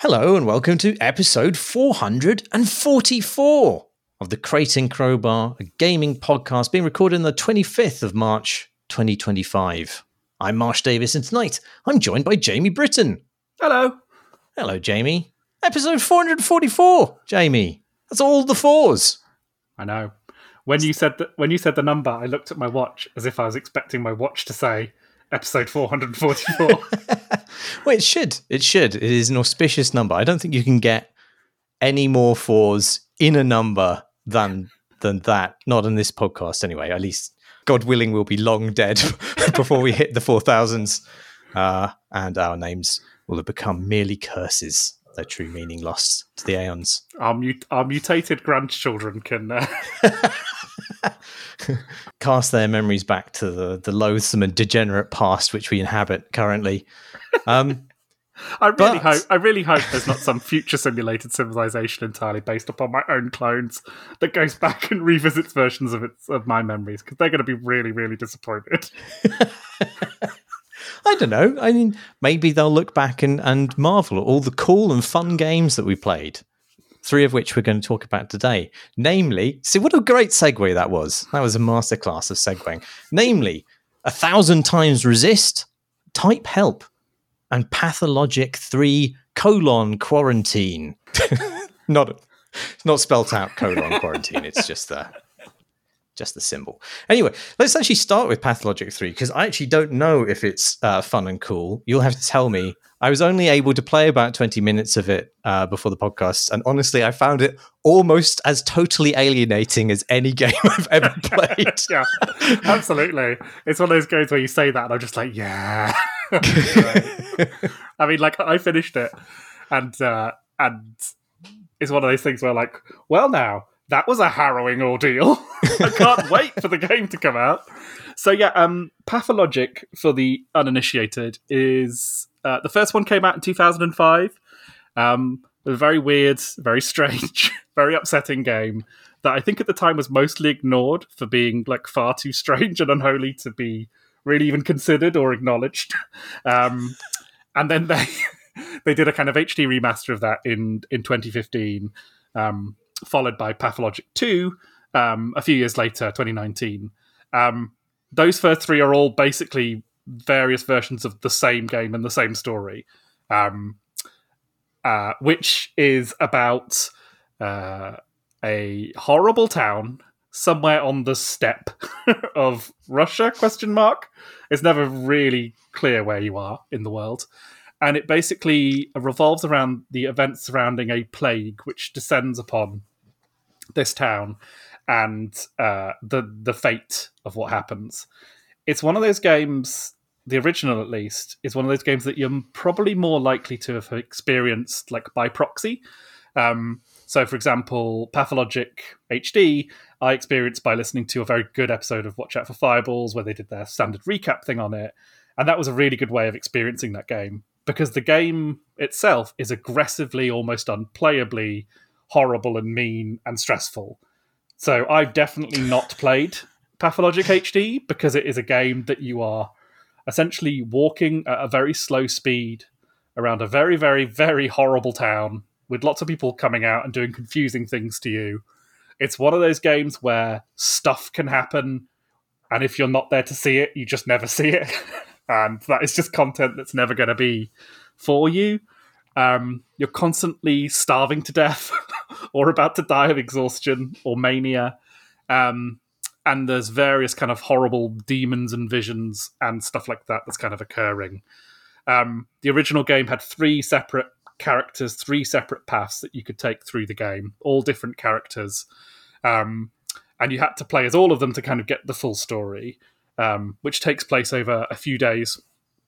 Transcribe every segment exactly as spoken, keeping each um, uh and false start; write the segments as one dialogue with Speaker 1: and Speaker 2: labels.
Speaker 1: Hello and welcome to episode four hundred forty-four of the Crate and Crowbar, a gaming podcast being recorded on the twenty-fifth of March, twenty twenty-five. I'm Marsh Davis and tonight I'm joined by Jamie Britton.
Speaker 2: Hello.
Speaker 1: Hello, Jamie. Episode four hundred forty-four, Jamie. That's all the fours.
Speaker 2: I know. When you said the, when you said the number, I looked at my watch as if I was expecting my watch to say episode four hundred forty-four.
Speaker 1: Well, it should. It should. It is an auspicious number. I don't think you can get any more fours in a number than than that. Not in this podcast, anyway. At least, God willing, we'll be long dead before we hit the four thousands, uh, and our names will have become merely curses. Their true meaning lost to the aeons.
Speaker 2: Our, mut- our mutated grandchildren can uh...
Speaker 1: cast their memories back to the, the loathsome and degenerate past which we inhabit currently. Um,
Speaker 2: I really
Speaker 1: but...
Speaker 2: hope. I really hope there's not some future simulated civilization entirely based upon my own clones that goes back and revisits versions of its of my memories, because they're going to be really, really disappointed.
Speaker 1: I don't know. I mean, maybe they'll look back and, and marvel at all the cool and fun games that we played. Three of which we're going to talk about today. Namely, see what a great segue that was. That was a masterclass of segueing. Namely, A Thousand Times Resist, Type Help, and Pathologic three colon quarantine. not, it's not spelt out colon quarantine. It's just the just the symbol. Anyway, let's actually start with Pathologic three, because I actually don't know if it's uh, fun and cool. You'll have to tell me. I was only able to play about twenty minutes of it uh, before the podcast, and honestly, I found it almost as totally alienating as any game I've ever played.
Speaker 2: Yeah, absolutely. It's one of those games where you say that, and I'm just like, yeah. I mean, like, I finished it, and uh, and it's one of those things where, like, well, now that was a harrowing ordeal. I can't wait for the game to come out. So yeah, um, Pathologic, for the uninitiated, is uh, the first one came out in two thousand five. Um, a very weird, very strange, very upsetting game that I think at the time was mostly ignored for being like far too strange and unholy to be really even considered or acknowledged. Um, and then they they did a kind of H D remaster of that in in twenty fifteen, um, followed by Pathologic two um, a few years later, twenty nineteen. Um, those first three are all basically various versions of the same game and the same story, um, uh, which is about uh, a horrible town somewhere on the steppe of Russia, question mark. It's never really clear where you are in the world. And it basically revolves around the events surrounding a plague which descends upon this town and uh, the the fate of what happens. It's one of those games, the original at least, is one of those games that you're probably more likely to have experienced like by proxy. Um, so, for example, Pathologic H D, I experienced by listening to a very good episode of Watch Out for Fireballs where they did their standard recap thing on it. And that was a really good way of experiencing that game, because the game itself is aggressively, almost unplayably horrible and mean and stressful. So I've definitely not played Pathologic H D because it is a game that you are essentially walking at a very slow speed around a very, very, very horrible town with lots of people coming out and doing confusing things to you. It's one of those games where stuff can happen, and if you're not there to see it, you just never see it. And that is just content that's never going to be for you. Um, you're constantly starving to death or about to die of exhaustion or mania. Um, and there's various kind of horrible demons and visions and stuff like that that's kind of occurring. Um, the original game had three separate characters, three separate paths that you could take through the game, all different characters. Um, and you had to play as all of them to kind of get the full story, um, which takes place over a few days.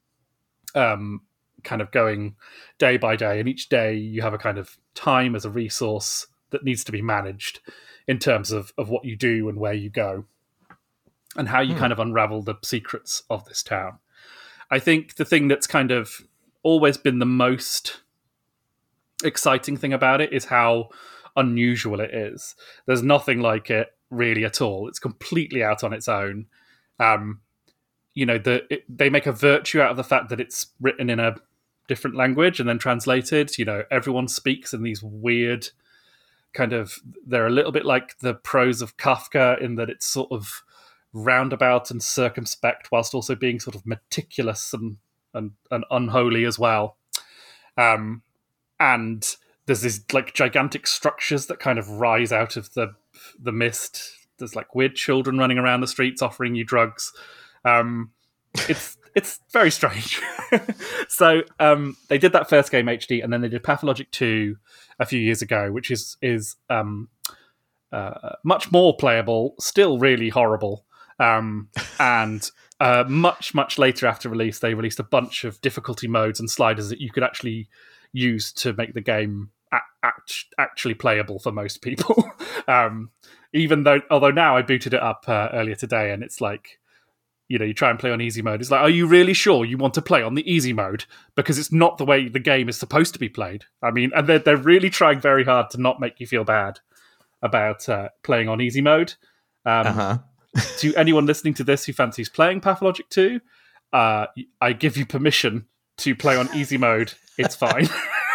Speaker 2: Um, kind of going day by day, and each day you have a kind of time as a resource that needs to be managed in terms of, of what you do and where you go and how you hmm. kind of unravel the secrets of this town. I think the thing that's kind of always been the most exciting thing about it is how unusual it is. There's nothing like it really at all. It's completely out on its own. Um, you know, the, it, they make a virtue out of the fact that it's written in a different language and then translated. You know, everyone speaks in these weird kind of, they're a little bit like the prose of Kafka in that it's sort of roundabout and circumspect whilst also being sort of meticulous and and, and unholy as well. Um, and there's these like gigantic structures that kind of rise out of the the mist. There's like weird children running around the streets offering you drugs. Um, it's it's very strange. So um, they did that first game H D, and then they did Pathologic two a few years ago, which is is um, uh, much more playable, still really horrible. Um, and uh, much much later after release, they released a bunch of difficulty modes and sliders that you could actually use to make the game a- act- actually playable for most people. um, even though, although now I booted it up uh, earlier today, and it's like, you know, you try and play on easy mode. It's like, are you really sure you want to play on the easy mode? Because it's not the way the game is supposed to be played. I mean, and they're, they're really trying very hard to not make you feel bad about uh, playing on easy mode. Um,
Speaker 1: Uh-huh.
Speaker 2: To anyone listening to this who fancies playing Pathologic two, uh, I give you permission to play on easy mode. It's fine.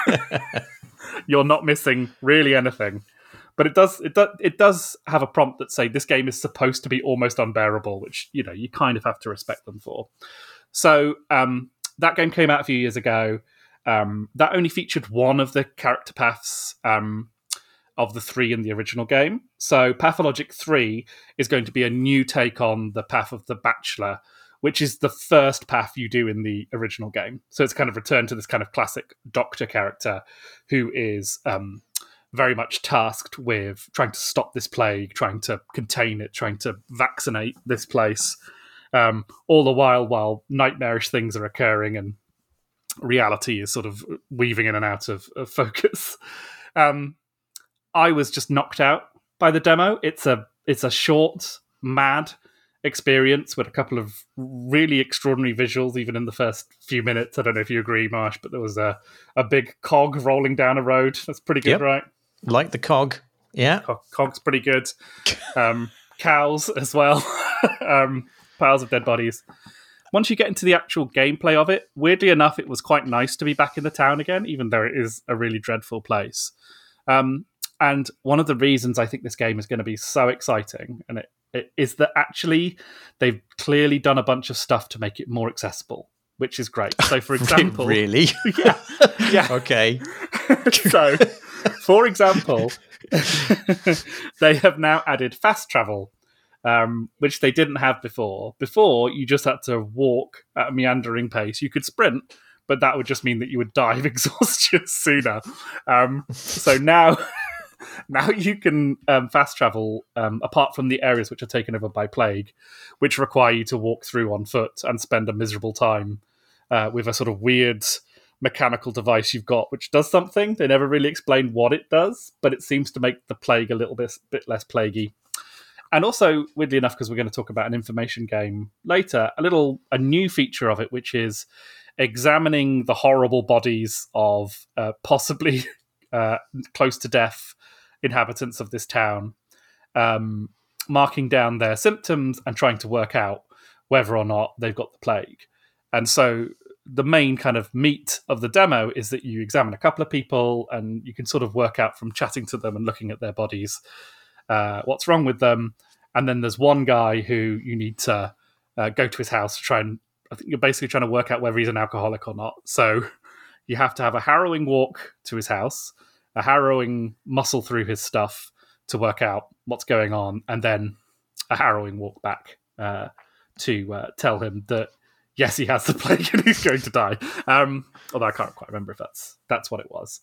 Speaker 2: You're not missing really anything. But it does it does it does have a prompt that say this game is supposed to be almost unbearable, which, you know, you kind of have to respect them for. So um, that game came out a few years ago. Um, that only featured one of the character paths um, of the three in the original game. So Pathologic three is going to be a new take on the path of the Bachelor, which is the first path you do in the original game. So it's kind of returned to this kind of classic doctor character who is um, very much tasked with trying to stop this plague, trying to contain it, trying to vaccinate this place, um, all the while while nightmarish things are occurring and reality is sort of weaving in and out of, of focus. Um, I was just knocked out by the demo. It's a it's a short, mad experience with a couple of really extraordinary visuals, even in the first few minutes. I don't know if you agree, Marsh, but there was a, a big cog rolling down a road. That's pretty good,
Speaker 1: Yep.
Speaker 2: right?
Speaker 1: Like the cog. Yeah.
Speaker 2: Co- Cog's pretty good. Um, cows as well. um, piles of dead bodies. Once you get into the actual gameplay of it, weirdly enough, it was quite nice to be back in the town again, even though it is a really dreadful place. Um, and one of the reasons I think this game is going to be so exciting, and it, it is that actually they've clearly done a bunch of stuff to make it more accessible, which is great. So, for example,
Speaker 1: really,
Speaker 2: yeah, yeah,
Speaker 1: okay.
Speaker 2: So, for example, they have now added fast travel, um, which they didn't have before. Before, you just had to walk at a meandering pace. You could sprint, but that would just mean that you would die of exhaustion sooner. Um, so now, now you can um, fast travel, um, apart from the areas which are taken over by plague, which require you to walk through on foot and spend a miserable time uh, with a sort of weird mechanical device you've got, which does something. They never really explain what it does, but it seems to make the plague a little bit, bit less plaguey. And also, weirdly enough, because we're going to talk about an information game later, a little a new feature of it, which is examining the horrible bodies of uh, possibly uh, close to death inhabitants of this town, um, marking down their symptoms and trying to work out whether or not they've got the plague. And so the main kind of meat of the demo is that you examine a couple of people and you can sort of work out from chatting to them and looking at their bodies uh, what's wrong with them. And then there's one guy who you need to uh, go to his house to try and, I think you're basically trying to work out whether he's an alcoholic or not. So you have to have a harrowing walk to his house, a harrowing muscle through his stuff to work out what's going on, and then a harrowing walk back uh, to uh, tell him that yes, he has the plague and he's going to die. Um, although I can't quite remember if that's that's what it was.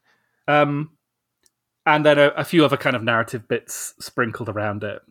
Speaker 2: Um, and then a, a few other kind of narrative bits sprinkled around it.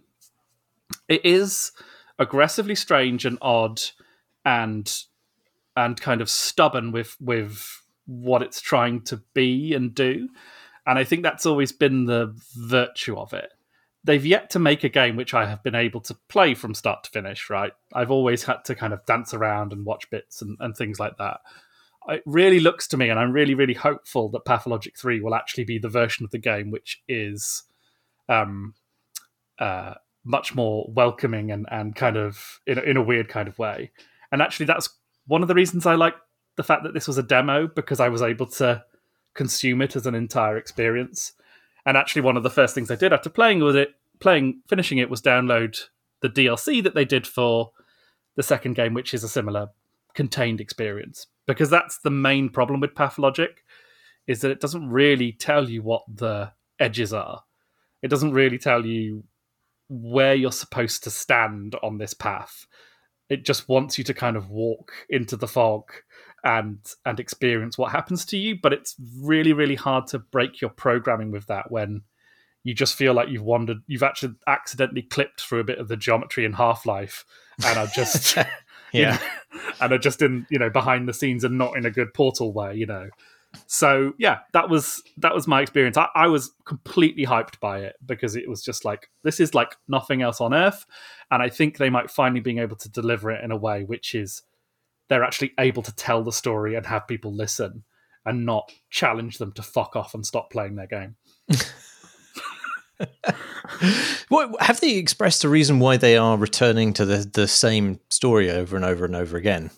Speaker 2: It is aggressively strange and odd, and and kind of stubborn with with what it's trying to be and do. And I think that's always been the virtue of it. They've yet to make a game which I have been able to play from start to finish, right? I've always had to kind of dance around and watch bits and, and things like that. It really looks to me, and I'm really, really hopeful that Pathologic three will actually be the version of the game which is um, uh, much more welcoming and, and kind of in a, in a weird kind of way. And actually, that's one of the reasons I like the fact that this was a demo because I was able to consume it as an entire experience. And actually, one of the first things I did after playing was it playing finishing it was download the D L C that they did for the second game, which is a similar contained experience. Because that's the main problem with Pathologic, is that it doesn't really tell you what the edges are. It doesn't really tell you where you're supposed to stand on this path. It just wants you to kind of walk into the fog and and experience what happens to you. But it's really, really hard to break your programming with that when you just feel like you've wandered, you've actually accidentally clipped through a bit of the geometry in Half-Life and are just,
Speaker 1: yeah,
Speaker 2: you know, and are just in, you know, behind the scenes and not in a good Portal way, you know. So yeah, that was that was my experience. I, I was completely hyped by it because it was just like, this is like nothing else on earth, and I think they might finally be able to deliver it in a way which is they're actually able to tell the story and have people listen and not challenge them to fuck off and stop playing their game.
Speaker 1: What, have they expressed a reason why they are returning to the the same story over and over and over again?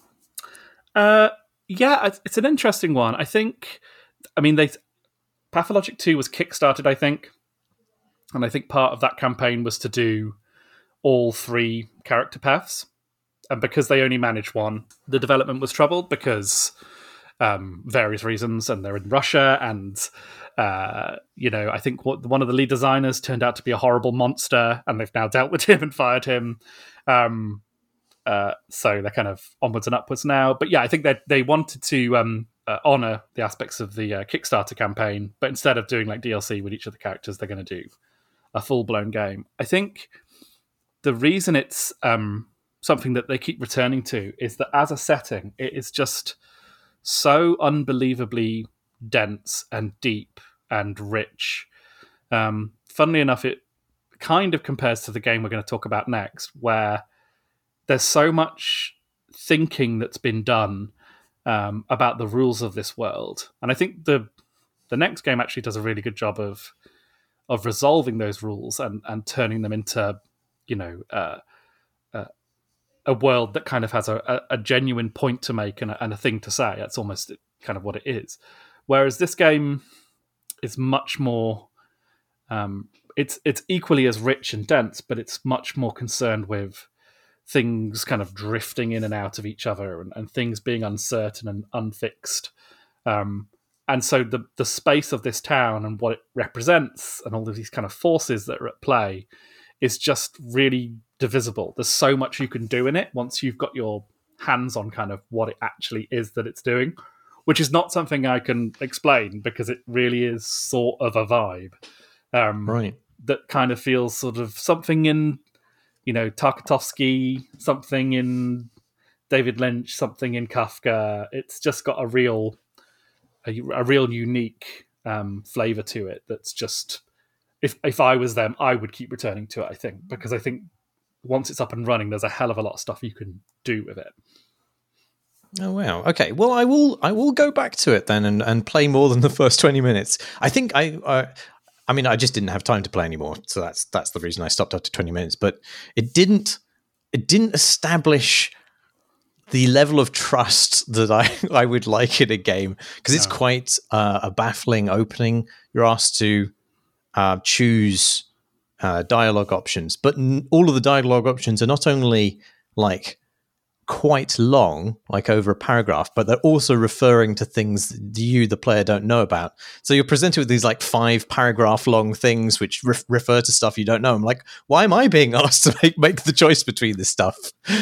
Speaker 2: Uh, yeah, it's an interesting one. I think, I mean, they Pathologic two was kickstarted, I think, and I think part of that campaign was to do all three character paths. And because they only managed one, the development was troubled because um, various reasons, and they're in Russia, and uh, you know, I think what, one of the lead designers turned out to be a horrible monster, and they've now dealt with him and fired him. Um, uh, so they're kind of onwards and upwards now. But yeah, I think that they wanted to um, uh, honor the aspects of the uh, Kickstarter campaign, but instead of doing like D L C with each of the characters, they're going to do a full blown game. I think the reason it's um, something that they keep returning to is that as a setting, it is just so unbelievably dense and deep and rich. Um, funnily enough, it kind of compares to the game we're going to talk about next, where there's so much thinking that's been done um, about the rules of this world. And I think the the next game actually does a really good job of of resolving those rules and, and turning them into, you know, uh, uh, a world that kind of has a, a genuine point to make and a, and a thing to say. That's almost kind of what it is. Whereas this game is much more, um, it's it's equally as rich and dense, but it's much more concerned with things kind of drifting in and out of each other and, and things being uncertain and unfixed. Um, and so the the space of this town and what it represents and all of these kind of forces that are at play is just really divisible. There's so much you can do in it once you've got your hands on kind of what it actually is that it's doing, which is not something I can explain because it really is sort of a vibe. Um,
Speaker 1: right.
Speaker 2: That kind of feels sort of something in, you know, Tarkovsky, something in David Lynch, something in Kafka. It's just got a real, a, a real unique um, flavor to it. That's just, if if I was them, I would keep returning to it. I think because I think once it's up and running, there's a hell of a lot of stuff you can do with it.
Speaker 1: Oh wow! Okay, well, I will. I will go back to it then and, and play more than the first twenty minutes. I think I. Uh, I mean, I just didn't have time to play anymore, so that's that's the reason I stopped after twenty minutes. But it didn't. It didn't establish the level of trust that I, I would like in a game because it's no. quite uh, a baffling opening. You're asked to uh, choose uh, dialogue options, but n- all of the dialogue options are not only like quite long, like over a paragraph, but they're also referring to things that you, the player, don't know about. So you're presented with these like five paragraph long things which re- refer to stuff you don't know. I'm like, why am I being asked to make, make the choice between this stuff?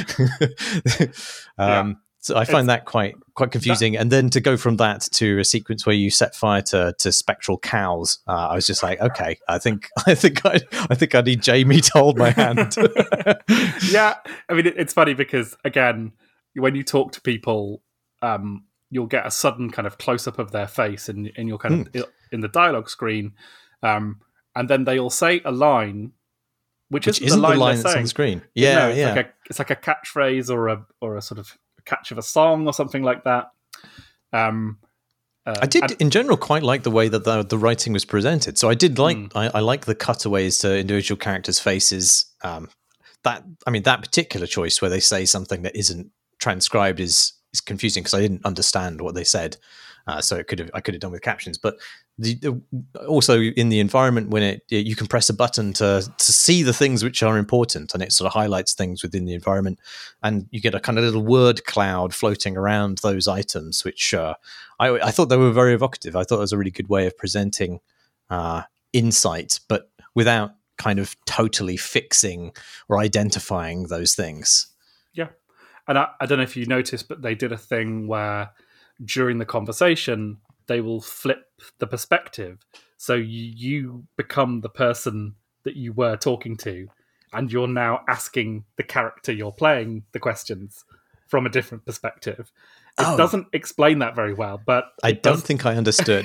Speaker 1: um, yeah. So I find it's, that quite quite confusing. That, and then to go from that to a sequence where you set fire to, to spectral cows, uh, I was just like, okay, I think I think I I think I need Jamie to hold my hand.
Speaker 2: Yeah, I mean, it, it's funny because again, when you talk to people, um, you'll get a sudden kind of close up of their face, and and you're kind of mm. in the dialogue screen, um, and then they all say a line. Which,
Speaker 1: Which
Speaker 2: isn't,
Speaker 1: isn't
Speaker 2: the line,
Speaker 1: the line
Speaker 2: that's
Speaker 1: saying.
Speaker 2: on
Speaker 1: the screen. Yeah,
Speaker 2: no, it's
Speaker 1: yeah.
Speaker 2: Like a, it's like a catchphrase or a or a sort of catch of a song or something like that. Um, uh,
Speaker 1: I did,
Speaker 2: and,
Speaker 1: in general, quite like the way that the, the writing was presented. So I did like,
Speaker 2: mm.
Speaker 1: I, I like the cutaways to individual characters' faces. Um, that, I mean, that particular choice where they say something that isn't transcribed is it's confusing because I didn't understand what they said, uh, so it could have I could have done with captions. But the, the, also in the environment, when it you can press a button to to see the things which are important, and it sort of highlights things within the environment, and you get a kind of little word cloud floating around those items, which uh, I, I thought they were very evocative. I thought it was a really good way of presenting uh, insight, but without kind of totally fixing or identifying those things.
Speaker 2: Yeah. And I, I don't know if you noticed, but they did a thing where during the conversation, they will flip the perspective. So you, you become the person that you were talking to, and you're now asking the character you're playing the questions from a different perspective. It
Speaker 1: Oh.
Speaker 2: doesn't explain that very well, but
Speaker 1: I
Speaker 2: it
Speaker 1: don't
Speaker 2: does,
Speaker 1: think I understood.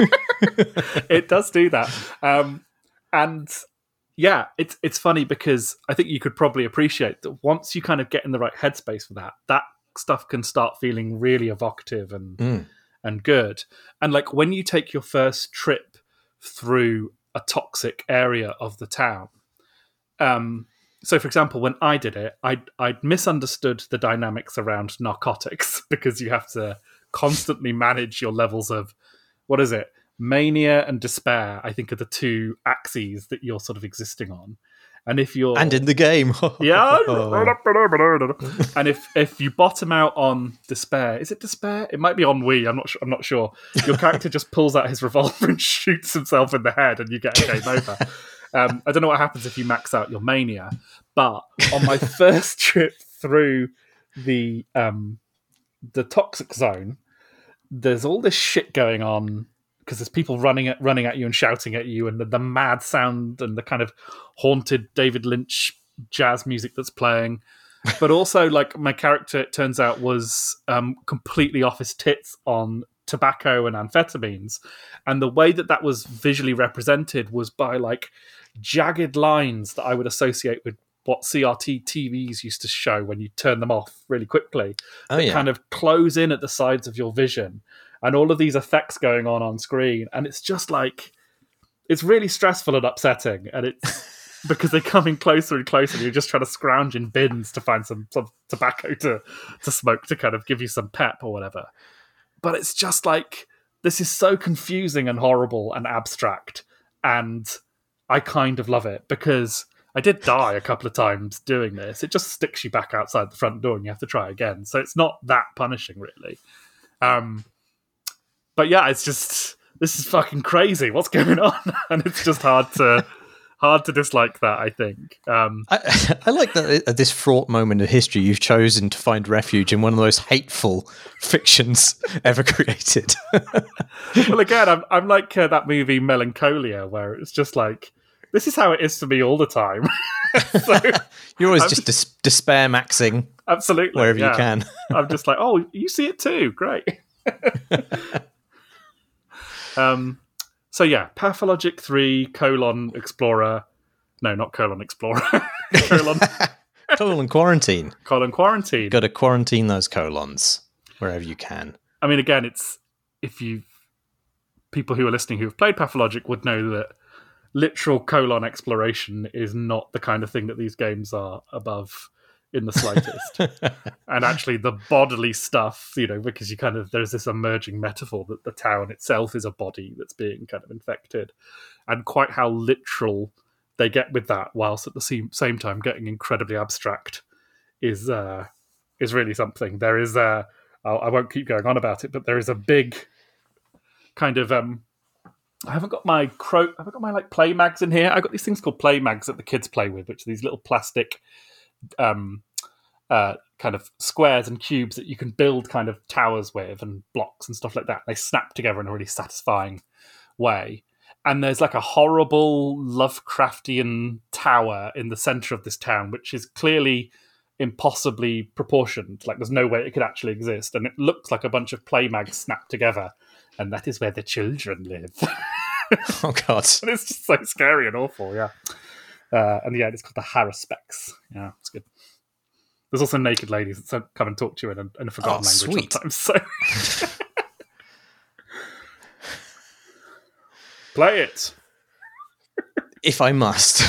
Speaker 2: it does do that. Um, and yeah, it's it's funny because I think you could probably appreciate that once you kind of get in the right headspace for that, that stuff can start feeling really evocative and
Speaker 1: Mm.
Speaker 2: and good. And like when you take your first trip through a toxic area of the town, um, so for example, when I did it, I I'd misunderstood the dynamics around narcotics because you have to constantly manage your levels of, what is it? Mania and despair, I think, are the two axes that you're sort of existing on. And if you're
Speaker 1: And in the game.
Speaker 2: yeah, and if if you bottom out on despair, is it despair? It might be ennui. I'm not sure. I'm not sure. Your character just pulls out his revolver and shoots himself in the head, and you get a game over. Um, I don't know what happens if you max out your mania, but on my first trip through the um, the toxic zone, there's all this shit going on because there's people running at running at you and shouting at you, and the, the mad sound and the kind of haunted David Lynch jazz music that's playing. But also, like, my character, it turns out, was um, completely off his tits on tobacco and amphetamines, and the way that that was visually represented was by like jagged lines that I would associate with what C R T T Vs used to show when you turn them off really quickly.
Speaker 1: Oh,
Speaker 2: that
Speaker 1: yeah.
Speaker 2: kind of close in at the sides of your vision, and all of these effects going on on screen, and it's just like, it's really stressful and upsetting, and it's because they're coming closer and closer, and you're just trying to scrounge in bins to find some, some tobacco to, to smoke to kind of give you some pep or whatever. But it's just like, this is so confusing and horrible and abstract, and I kind of love it because I did die a couple of times doing this. It just sticks you back outside the front door and you have to try again. So it's not that punishing, really. Um, but yeah, it's just, this is fucking crazy. What's going on? And it's just hard to hard to dislike that, I think. Um,
Speaker 1: I, I like that at this fraught moment of history, you've chosen to find refuge in one of the most hateful fictions ever created.
Speaker 2: well, again, I'm, I'm like uh, that movie Melancholia, where it's just like, this is how it is for me all the time. so,
Speaker 1: You're always
Speaker 2: I'm
Speaker 1: just dis- despair maxing
Speaker 2: absolutely
Speaker 1: wherever
Speaker 2: yeah.
Speaker 1: you can.
Speaker 2: I'm just like, oh, you see it too? Great. um, so yeah, Pathologic three, colon, Explorer. No, not colon, Explorer. colon,
Speaker 1: Colon quarantine.
Speaker 2: colon, Quarantine.
Speaker 1: Got to quarantine those colons wherever you can.
Speaker 2: I mean, again, it's, if you, people who are listening who have played Pathologic would know that literal colon exploration is not the kind of thing that these games are above in the slightest. And actually the bodily stuff, you know, because you kind of, there's this emerging metaphor that the town itself is a body that's being kind of infected, and quite how literal they get with that, whilst at the same, same time getting incredibly abstract, is uh, is really something. There is uh, I'll, I won't keep going on about it, but there is a big kind of um, I haven't got my cro- I haven't got my like play mags in here. I've got these things called play mags that the kids play with, which are these little plastic um, uh, kind of squares and cubes that you can build kind of towers with and blocks and stuff like that. They snap together in a really satisfying way. And there's like a horrible Lovecraftian tower in the center of this town, which is clearly impossibly proportioned. Like there's no way it could actually exist. And it looks like a bunch of play mags snapped together. And that is where the children live.
Speaker 1: Oh, God.
Speaker 2: And it's just so scary and awful, yeah. Uh, and yeah, it's called the Haruspex. Yeah, it's good. There's also naked ladies that come and talk to you in a, in a forgotten
Speaker 1: Oh,
Speaker 2: language
Speaker 1: sweet.
Speaker 2: sometimes. So. Play it.
Speaker 1: If I must.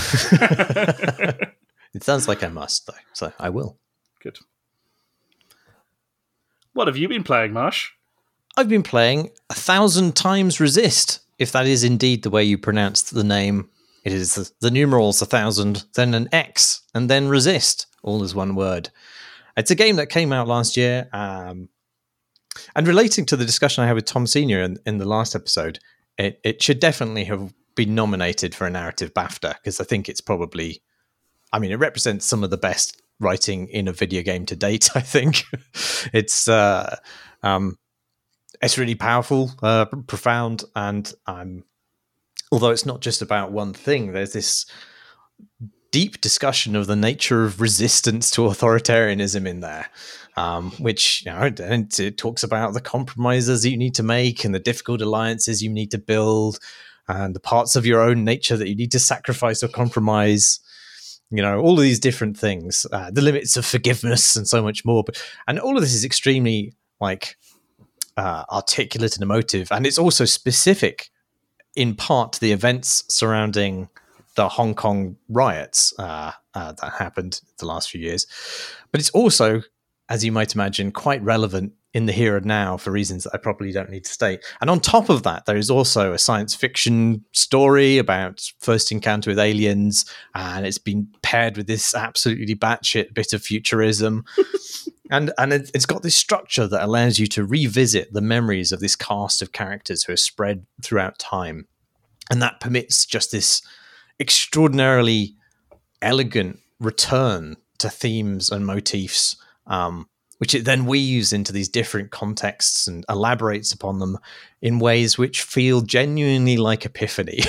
Speaker 1: It sounds like I must, though, so I will.
Speaker 2: Good. What have you been playing, Marsh?
Speaker 1: I've been playing A Thousand Times Resist, if that is indeed the way you pronounce the name. It is the, the numerals a thousand, then an X, and then resist, all as one word. It's a game that came out last year, um, and relating to the discussion I had with Tom Senior in, in the last episode, it, it should definitely have been nominated for a narrative BAFTA, because I think it's probably, I mean, it represents some of the best writing in a video game to date, I think. it's uh, um, it's really powerful, uh, profound, and um, although it's not just about one thing, there's this deep discussion of the nature of resistance to authoritarianism in there, um, which, you know, and it talks about the compromises you need to make and the difficult alliances you need to build and the parts of your own nature that you need to sacrifice or compromise, you know, all of these different things, uh, the limits of forgiveness and so much more. But, and all of this is extremely like uh, articulate and emotive. And it's also specific in part to the events surrounding the Hong Kong riots uh, uh, that happened the last few years. But it's also, as you might imagine, quite relevant in the here and now for reasons that I probably don't need to state. And on top of that, there is also a science fiction story about first encounter with aliens, and it's been paired with this absolutely batshit bit of futurism. and and it, it's got this structure that allows you to revisit the memories of this cast of characters who are spread throughout time. And that permits just this extraordinarily elegant return to themes and motifs, um, which it then weaves into these different contexts and elaborates upon them in ways which feel genuinely like epiphany.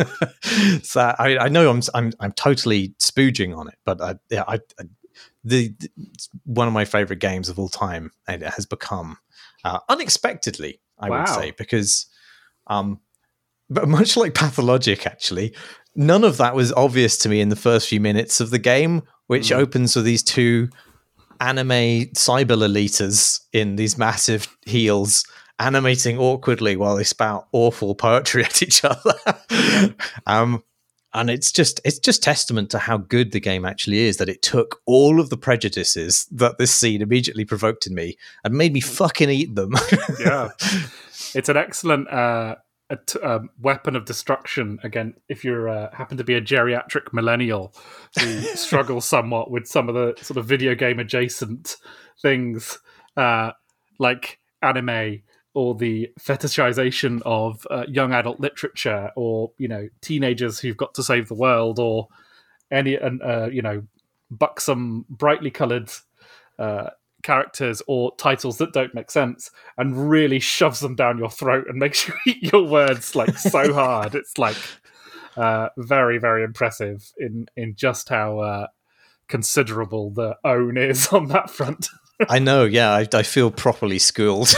Speaker 1: So I, I know I'm, I'm I'm totally spooging on it, but I, yeah, I, I, the, the it's one of my favorite games of all time, and it has become uh, unexpectedly, I
Speaker 2: Wow.
Speaker 1: would say, because. Um, But much like Pathologic, actually, none of that was obvious to me in the first few minutes of the game, which mm. opens with these two anime cyber elites in these massive heels animating awkwardly while they spout awful poetry at each other. um, and it's just it's just testament to how good the game actually is, that it took all of the prejudices that this scene immediately provoked in me and made me fucking eat them.
Speaker 2: Yeah. It's an excellent... Uh... A t- um, weapon of destruction again if you uh, happen to be a geriatric millennial who struggles somewhat with some of the sort of video game adjacent things uh, like anime or the fetishization of uh, young adult literature, or, you know, teenagers who've got to save the world, or any uh, you know, buxom, brightly coloured uh, characters or titles that don't make sense, and really shoves them down your throat and makes you eat your words like so hard. It's like uh, very, very impressive in in just how uh, considerable the own is on that front.
Speaker 1: I know, yeah, I, I feel properly schooled.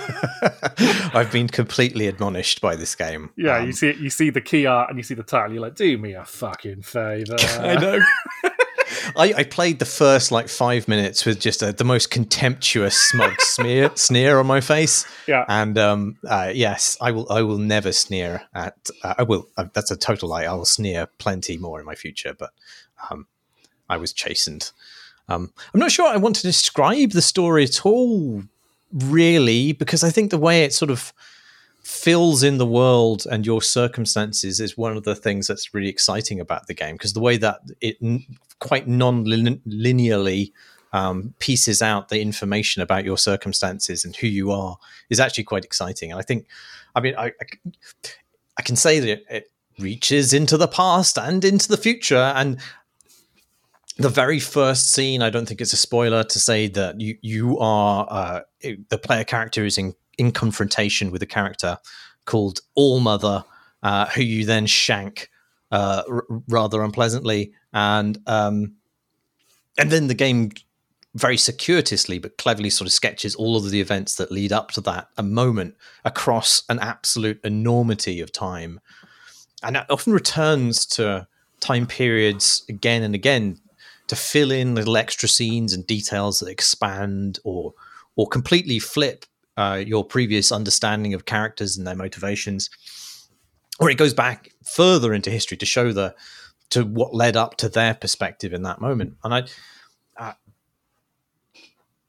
Speaker 1: I've been completely admonished by this game.
Speaker 2: Yeah,
Speaker 1: um,
Speaker 2: you see you see the key art and you see the title, you're like, do me a fucking favour.
Speaker 1: I know. I, I played the first like five minutes with just a, the most contemptuous, smug smear, sneer on my face.
Speaker 2: Yeah,
Speaker 1: and um, uh, yes, I will. I will never sneer at. Uh, I will. Uh, that's a total lie. I will sneer plenty more in my future, but um, I was chastened. Um, I'm not sure I want to describe the story at all, really, because I think the way it sort of fills in the world and your circumstances is one of the things that's really exciting about the game, because the way that it n- quite non-linearly um, pieces out the information about your circumstances and who you are is actually quite exciting. And I think, I mean, I, I, I can say that it, it reaches into the past and into the future. And the very first scene, I don't think it's a spoiler to say that you, you are, uh, the player character is in in confrontation with a character called Allmother, uh, who you then shank uh, r- rather unpleasantly. And um, and then the game very circuitously but cleverly sort of sketches all of the events that lead up to that a moment across an absolute enormity of time. And that often returns to time periods again and again to fill in little extra scenes and details that expand or or completely flip Uh, your previous understanding of characters and their motivations, or it goes back further into history to show the to what led up to their perspective in that moment. And I, uh,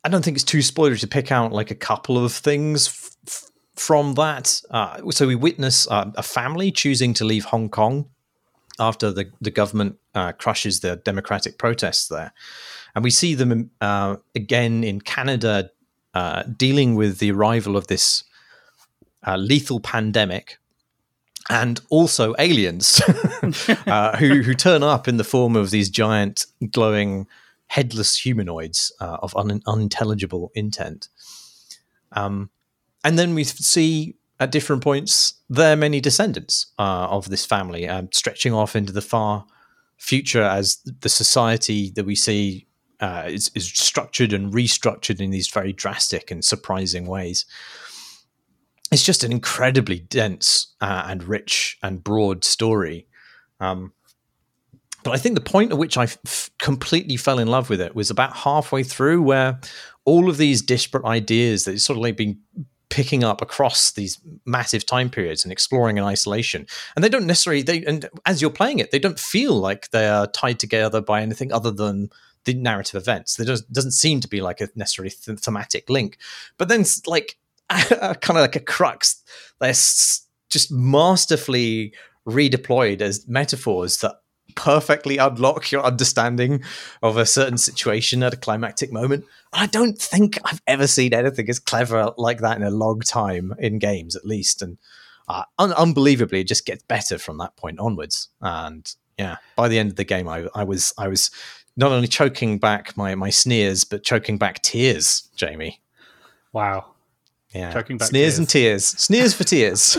Speaker 1: I don't think it's too spoilery to pick out like a couple of things f- f- from that. Uh, so we witness uh, a family choosing to leave Hong Kong after the, the government uh, crushes the democratic protests there. And we see them uh, again in Canada uh, dealing with the arrival of this uh, lethal pandemic and also aliens uh, who, who turn up in the form of these giant glowing headless humanoids uh, of un- unintelligible intent. Um, and then we see at different points their many descendants uh, of this family, um, stretching off into the far future as the society that we see uh, is, is structured and restructured in these very drastic and surprising ways. It's just an incredibly dense uh, and rich and broad story. Um, But I think the point at which I f- completely fell in love with it was about halfway through, where all of these disparate ideas that it's sort of like been picking up across these massive time periods and exploring in isolation. And they don't necessarily, they and as you're playing it, they don't feel like they are tied together by anything other than the narrative events. There does, doesn't seem to be like a necessarily th- thematic link. But then like kind of like a crux, they're s- just masterfully redeployed as metaphors that perfectly unlock your understanding of a certain situation at a climactic moment. I don't think I've ever seen anything as clever like that in a long time in games, at least. And uh, un- unbelievably, it just gets better from that point onwards. And yeah, by the end of the game, I, I was I was not only choking back my my sneers, but choking back tears, Jamie.
Speaker 2: Wow.
Speaker 1: Yeah,
Speaker 2: Choking back
Speaker 1: sneers
Speaker 2: tears.
Speaker 1: and tears, sneers for tears.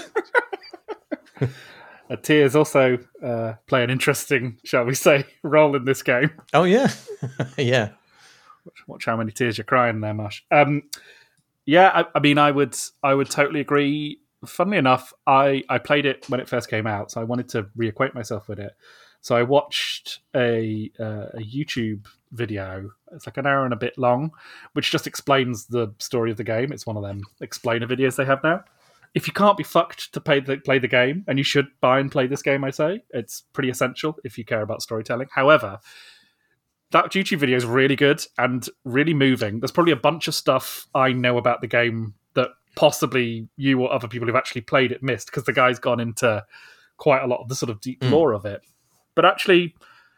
Speaker 2: Uh, tears also uh, play an interesting, shall we say, role in this game.
Speaker 1: Oh yeah, yeah.
Speaker 2: Watch, watch how many tears you're crying there, Mush. Um, yeah, I, I mean, I would, I would totally agree. Funnily enough, I, I played it when it first came out, so I wanted to reacquaint myself with it. So I watched a uh, a YouTube video. It's like an hour and a bit long, which just explains the story of the game. It's one of them explainer videos they have now. If you can't be fucked to play the play the game, and you should buy and play this game, I say it's pretty essential if you care about storytelling. However, that YouTube video is really good and really moving. There's probably a bunch of stuff I know about the game that possibly you or other people who've actually played it missed, because the guy's gone into quite a lot of the sort of deep mm. lore of it. But actually,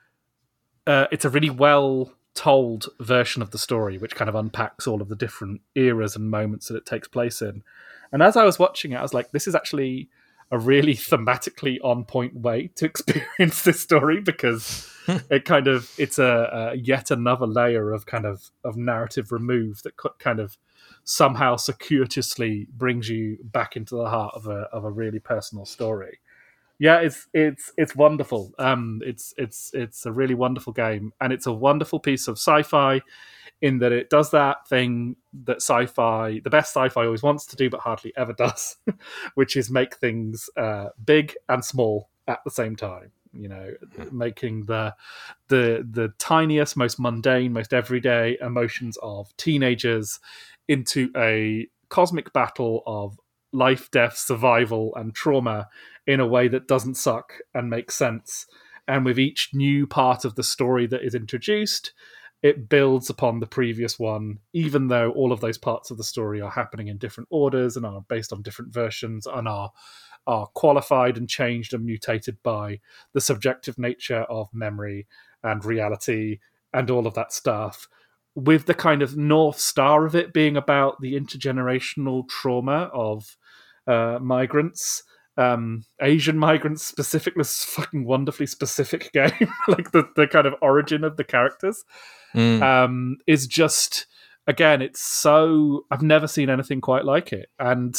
Speaker 2: uh, it's a really well told version of the story, which kind of unpacks all of the different eras and moments that it takes place in. And as I was watching it, I was like, this is actually a really thematically on point way to experience this story, because it kind of, it's a, a yet another layer of kind of, of narrative remove that kind of somehow circuitously brings you back into the heart of a, of a really personal story. Yeah, it's it's it's wonderful. Um, it's it's it's a really wonderful game, and it's a wonderful piece of sci-fi in that it does that thing that sci-fi, the best sci-fi always wants to do but hardly ever does, which is make things uh, big and small at the same time. You know, making the the the tiniest, most mundane, most everyday emotions of teenagers into a cosmic battle of life, death, survival, and trauma in a way that doesn't suck and makes sense. And with each new part of the story that is introduced, it builds upon the previous one, even though all of those parts of the story are happening in different orders and are based on different versions and are are qualified and changed and mutated by the subjective nature of memory and reality and all of that stuff, with the kind of North Star of it being about the intergenerational trauma of uh, migrants, um, Asian migrants specifically. This fucking wonderfully specific game, like the, the kind of origin of the characters, mm. um, is just, again, it's so, I've never seen anything quite like it. And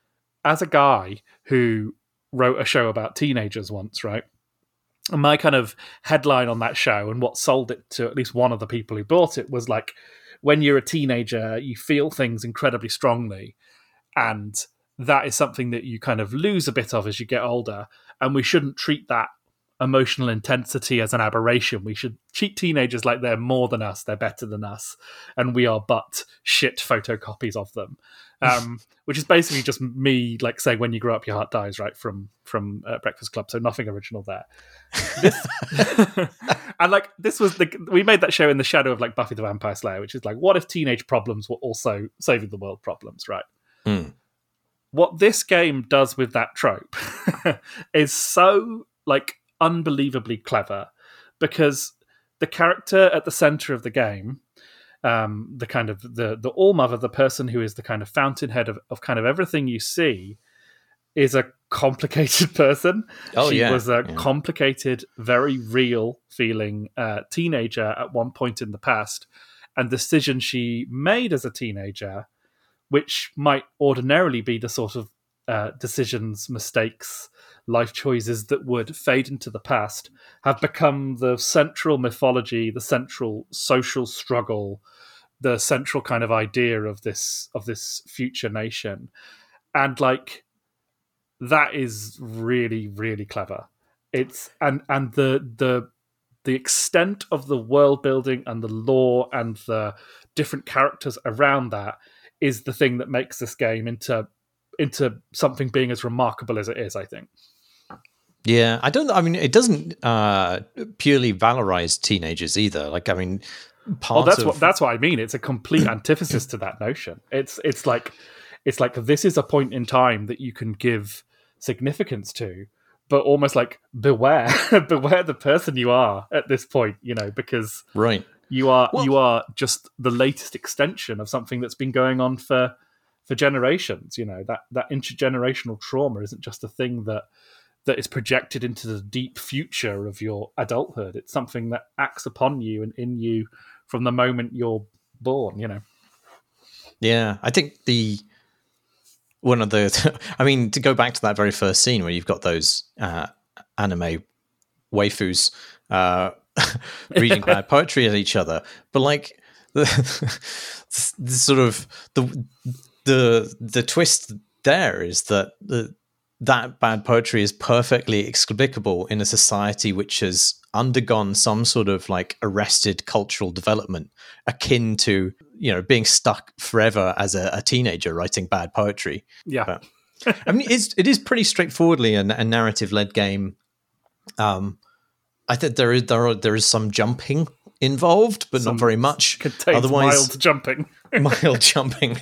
Speaker 2: as a guy who wrote a show about teenagers once, right? And my kind of headline on that show and what sold it to at least one of the people who bought it was like, when you're a teenager, you feel things incredibly strongly. And that is something that you kind of lose a bit of as you get older. And we shouldn't treat that emotional intensity as an aberration. We should treat teenagers like they're more than us, they're better than us, and we are but shit photocopies of them. Um, which is basically just me like saying, when you grow up, your heart dies, right, from from uh, Breakfast Club. So nothing original there. This, And like this was the we made that show in the shadow of like Buffy the Vampire Slayer, which is like, what if teenage problems were also saving the world problems, right?
Speaker 1: Mm.
Speaker 2: What this game does with that trope is so like unbelievably clever, because the character at the center of the game, um, the kind of the the all mother, the person who is the kind of fountainhead of, of kind of everything you see, is a complicated person.
Speaker 1: Oh,
Speaker 2: she
Speaker 1: yeah.
Speaker 2: was a
Speaker 1: yeah.
Speaker 2: complicated, very real feeling uh, teenager at one point in the past, and decisions she made as a teenager, which might ordinarily be the sort of uh, decisions, mistakes, life choices that would fade into the past, have become the central mythology, the central social struggle, the central kind of idea of this of this future nation. And like, that is really, really clever. It's and and the the the extent of the world building and the lore and the different characters around that is the thing that makes this game into into something being as remarkable as it is, I think.
Speaker 1: Yeah, I don't. I mean, it doesn't uh, purely valorize teenagers either. Like, I mean, part
Speaker 2: Well, that's
Speaker 1: of
Speaker 2: what that's what I mean. It's a complete antithesis to that notion. It's it's like it's like this is a point in time that you can give significance to, but almost like beware, beware the person you are at this point. You know, because
Speaker 1: right.
Speaker 2: you are
Speaker 1: Well-
Speaker 2: you are just the latest extension of something that's been going on for for generations. You know, that that intergenerational trauma isn't just a thing that that is projected into the deep future of your adulthood. It's something that acts upon you and in you from the moment you're born, you know.
Speaker 1: Yeah, I think the one of the, I mean, to go back to that very first scene where you've got those uh, anime waifus uh, reading bad poetry at each other, but like the, the sort of the the the twist there is that the that bad poetry is perfectly explicable in a society which has undergone some sort of like arrested cultural development akin to, you know, being stuck forever as a, a teenager writing bad poetry.
Speaker 2: Yeah.
Speaker 1: But, I mean, it's, it is pretty straightforwardly a, a narrative-led game. Um, I think there is there are, there is some jumping involved, but
Speaker 2: Some
Speaker 1: not very much.
Speaker 2: Contains
Speaker 1: Otherwise,
Speaker 2: mild jumping.
Speaker 1: mild jumping.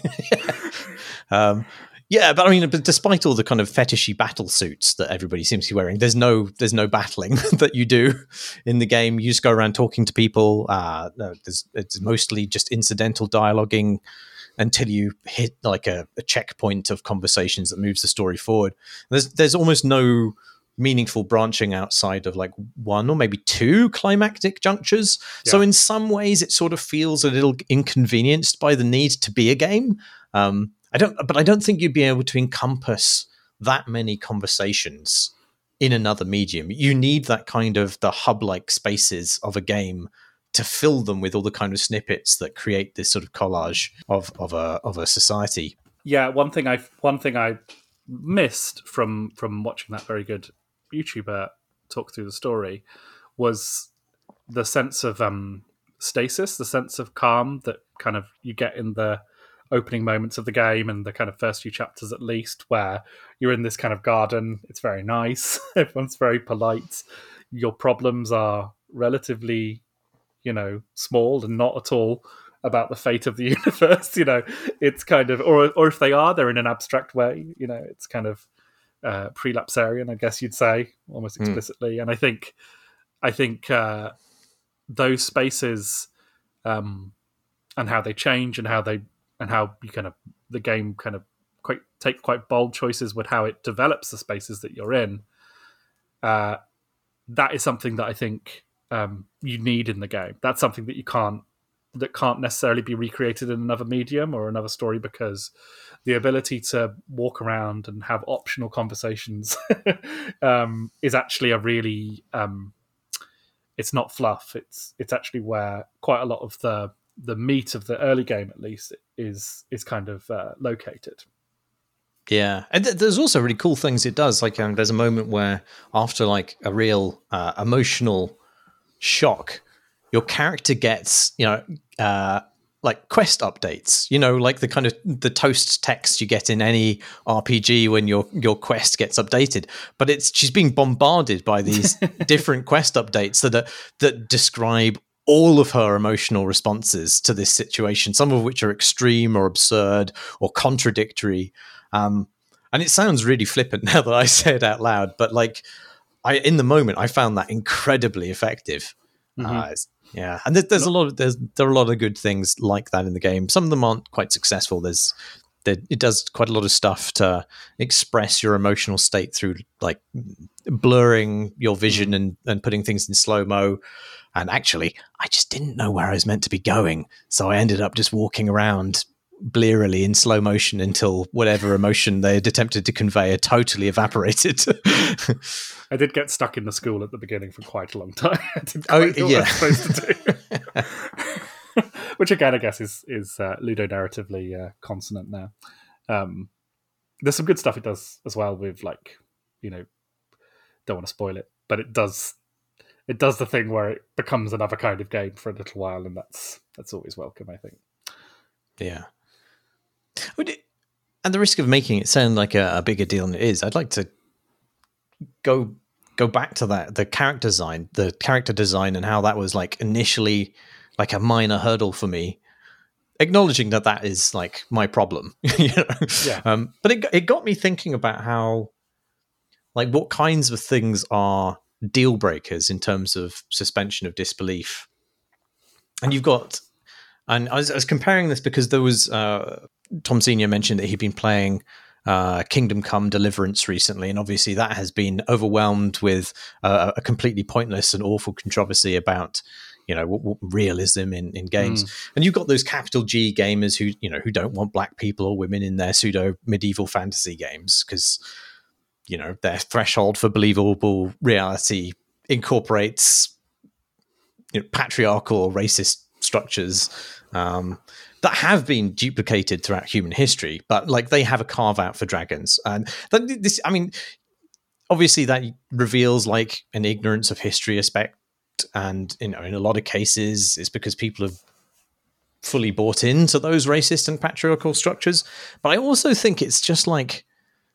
Speaker 1: um, yeah, but I mean, but despite all the kind of fetishy battle suits that everybody seems to be wearing, there's no there's no battling that you do in the game. You just go around talking to people. Uh, no, there's, it's mostly just incidental dialoguing until you hit like a, a checkpoint of conversations that moves the story forward. There's there's almost no meaningful branching outside of like one or maybe two climactic junctures. Yeah. So in some ways, it sort of feels a little inconvenienced by the need to be a game. Um, I don't, but I don't think you'd be able to encompass that many conversations in another medium. You need that kind of the hub-like spaces of a game to fill them with all the kind of snippets that create this sort of collage of of a of a society.
Speaker 2: Yeah, one thing I one thing I missed from from watching that very good YouTuber talk through the story was the sense of um, stasis, the sense of calm that kind of you get in the opening moments of the game and the kind of first few chapters at least, where you're in this kind of garden. It's very nice. Everyone's very polite. Your problems are relatively, you know, small and not at all about the fate of the universe. You know, it's kind of, or or if they are, they're in an abstract way. You know, it's kind of uh, prelapsarian, I guess you'd say, almost explicitly. Mm. And I think, I think uh, those spaces um, and how they change and how they and how you kind of the game kind of quite take quite bold choices with how it develops the spaces that you're in. Uh, that is something that I think um, you need in the game. That's something that you can't that can't necessarily be recreated in another medium or another story, because the ability to walk around and have optional conversations um, is actually a really um, it's not fluff. It's it's actually where quite a lot of the the meat of the early game, at least, is is kind of uh, located.
Speaker 1: Yeah, and th- there's also really cool things it does. Like, um, there's a moment where after like a real uh, emotional shock, your character gets, you know, uh, like quest updates, you know, like the kind of the toast text you get in any R P G when your your quest gets updated. But it's she's being bombarded by these different quest updates that are, that describe all of her emotional responses to this situation, some of which are extreme or absurd or contradictory. Um, and it sounds really flippant now that I say it out loud, but like I, in the moment, I found that incredibly effective. Mm-hmm. Uh, yeah, and there's, there's a lot of there's there are a lot of good things like that in the game. Some of them aren't quite successful. There's there, it does quite a lot of stuff to express your emotional state through like blurring your vision mm. and and putting things in slow mo. And actually, I just didn't know where I was meant to be going. So I ended up just walking around blearily in slow motion until whatever emotion they had attempted to convey had totally evaporated.
Speaker 2: I did get stuck in the school at the beginning for quite a long time. I didn't
Speaker 1: oh,
Speaker 2: quite know
Speaker 1: yeah.
Speaker 2: what I was supposed to do. Which, again, I guess is, is uh, ludonarratively uh, consonant now. Um, there's some good stuff it does as well with, like, you know, don't want to spoil it, but it does... It does the thing where it becomes another kind of game for a little while, and that's that's always welcome, I think.
Speaker 1: Yeah. And the risk of making it sound like a, a bigger deal than it is, I'd like to go go back to that, the character design, the character design and how that was like initially like a minor hurdle for me, acknowledging that that is like my problem. you know?
Speaker 2: Yeah.
Speaker 1: Um, but it, it got me thinking about how, like what kinds of things are deal breakers in terms of suspension of disbelief. And you've got, and I was, I was comparing this because there was uh, Tom Senior mentioned that he'd been playing uh, Kingdom Come Deliverance recently, and obviously that has been overwhelmed with uh, a completely pointless and awful controversy about, you know, w- w- realism in, in games. Mm. And you've got those capital G gamers who, you know, who don't want black people or women in their pseudo medieval fantasy games because, you know, their threshold for believable reality incorporates, you know, patriarchal or racist structures um, that have been duplicated throughout human history, but like they have a carve out for dragons. And that, this, I mean, obviously that reveals like an ignorance of history aspect. And, you know, in a lot of cases, it's because people have fully bought into those racist and patriarchal structures. But I also think it's just like,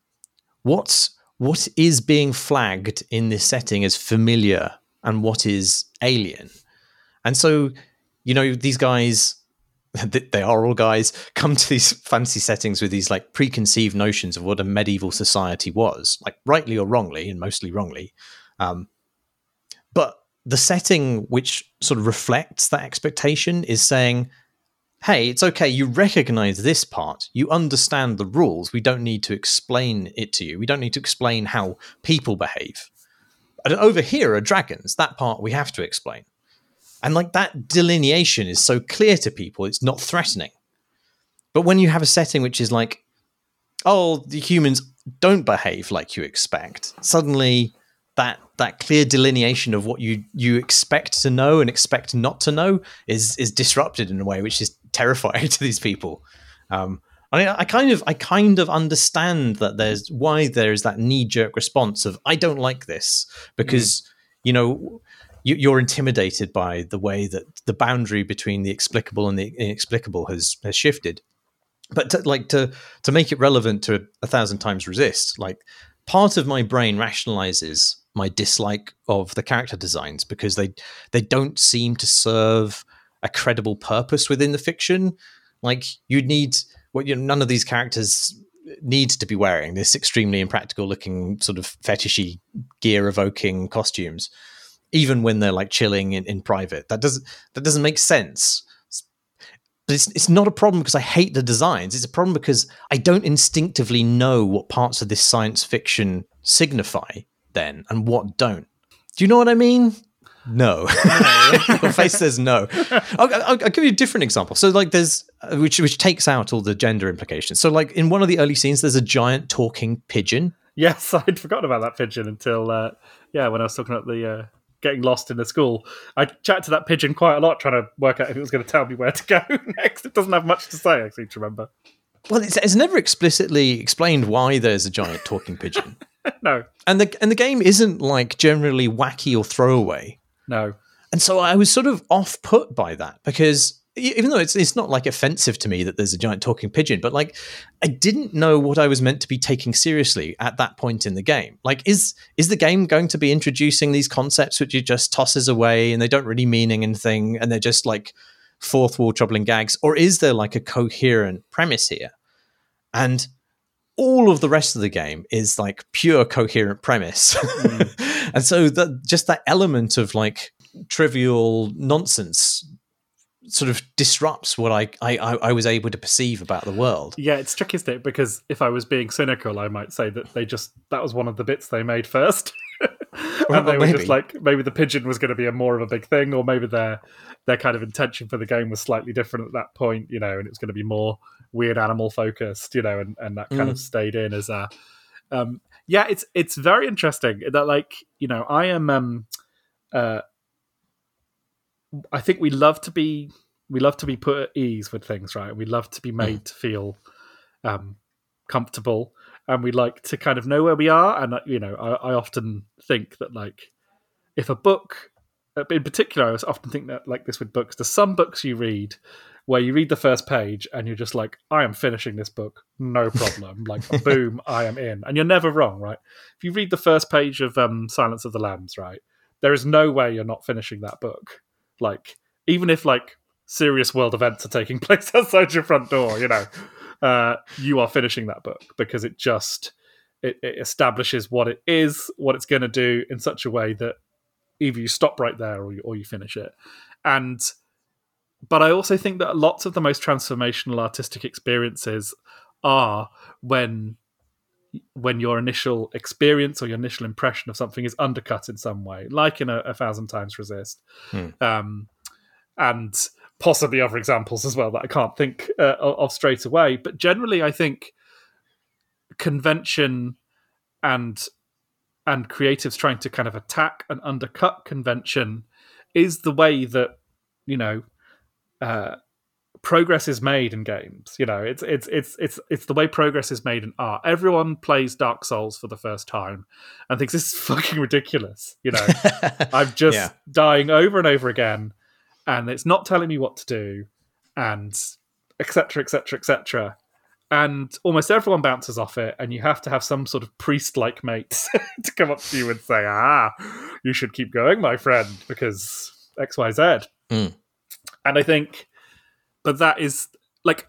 Speaker 1: what's, what is being flagged in this setting as familiar and what is alien? And so, you know, these guys, they are all guys, come to these fantasy settings with these like preconceived notions of what a medieval society was, like rightly or wrongly, and mostly wrongly. Um, but the setting which sort of reflects that expectation is saying, hey, it's okay, you recognize this part, you understand the rules, we don't need to explain it to you, we don't need to explain how people behave. And over here are dragons, that part we have to explain. And like that delineation is so clear to people, it's not threatening. But when you have a setting which is like, oh, the humans don't behave like you expect, suddenly that that clear delineation of what you you expect to know and expect not to know is is disrupted in a way which is terrifying to these people. Um, I, I kind of I kind of understand that there's why there is that knee-jerk response of I don't like this because mm. you know you, you're intimidated by the way that the boundary between the explicable and the inexplicable has has shifted. But to, like to to make it relevant to a thousand times resist, like part of my brain rationalizes my dislike of the character designs because they they don't seem to serve a credible purpose within the fiction. Like you'd need what well, you know, none of these characters need to be wearing this extremely impractical looking sort of fetishy gear evoking costumes, even when they're like chilling in, in private. That doesn't that doesn't make sense. But it's it's not a problem because I hate the designs. It's a problem because I don't instinctively know what parts of this science fiction signify then and what don't. Do you know what I mean? No. Your face says no. I'll, I'll, I'll give you a different example. So like there's, uh, which which takes out all the gender implications. So like in one of the early scenes, there's a giant talking pigeon.
Speaker 2: Yes, I'd forgotten about that pigeon until, uh, yeah, when I was talking about the uh, getting lost in the school. I chatted to that pigeon quite a lot trying to work out if it was going to tell me where to go next. It doesn't have much to say, I seem to remember.
Speaker 1: Well, it's, it's never explicitly explained why there's a giant talking pigeon.
Speaker 2: No.
Speaker 1: And the and the game isn't like generally wacky or throwaway.
Speaker 2: No.
Speaker 1: And so I was sort of off put by that because even though it's it's not like offensive to me that there's a giant talking pigeon, but like I didn't know what I was meant to be taking seriously at that point in the game. Like, is is the game going to be introducing these concepts which it just tosses away and they don't really mean anything and they're just like fourth wall troubling gags, or is there like a coherent premise here? And all of the rest of the game is like pure coherent premise. Mm. And so that just that element of like trivial nonsense sort of disrupts what I, I I was able to perceive about the world.
Speaker 2: Yeah, it's tricky, isn't it? Because if I was being cynical, I might say that they just that was one of the bits they made first.
Speaker 1: Well,
Speaker 2: and they
Speaker 1: maybe.
Speaker 2: were just like, maybe the pigeon was going to be a more of a big thing, or maybe their their kind of intention for the game was slightly different at that point, you know, and it's going to be more weird animal focused, you know, and, and that kind mm. of stayed in as a um yeah, it's it's very interesting that, like, you know, I am um uh I think we love to be we love to be put at ease with things, right? We love to be made mm. to feel um, comfortable, and we like to kind of know where we are. And you know, I, I often think that, like, if a book, in particular, I often think that like this with books. There's some books you read where you read the first page and you're just like, I am finishing this book, no problem. Like, boom, I am in, and you're never wrong, right? If you read the first page of um, Silence of the Lambs, right, there is no way you're not finishing that book. Like, even if like serious world events are taking place outside your front door, you know, uh, you are finishing that book because it just it, it establishes what it is, what it's going to do in such a way that either you stop right there or you, or you finish it. And but I also think that lots of the most transformational artistic experiences are when when your initial experience or your initial impression of something is undercut in some way, like in a, a Thousand Times Resist. Hmm. Um, and possibly other examples as well that I can't think uh, of straight away. But generally, I think convention and and creatives trying to kind of attack and undercut convention is the way that, you know, uh, progress is made in games. You know, it's it's it's it's it's the way progress is made in art. Everyone plays Dark Souls for the first time and thinks this is fucking ridiculous. You know, I'm just yeah. dying over and over again, and it's not telling me what to do, and et cetera, et cetera, et cetera. And almost everyone bounces off it, and you have to have some sort of priest-like mate to come up to you and say, "Ah, you should keep going, my friend, because X, Y, Z." Mm. And I think. But that is, like,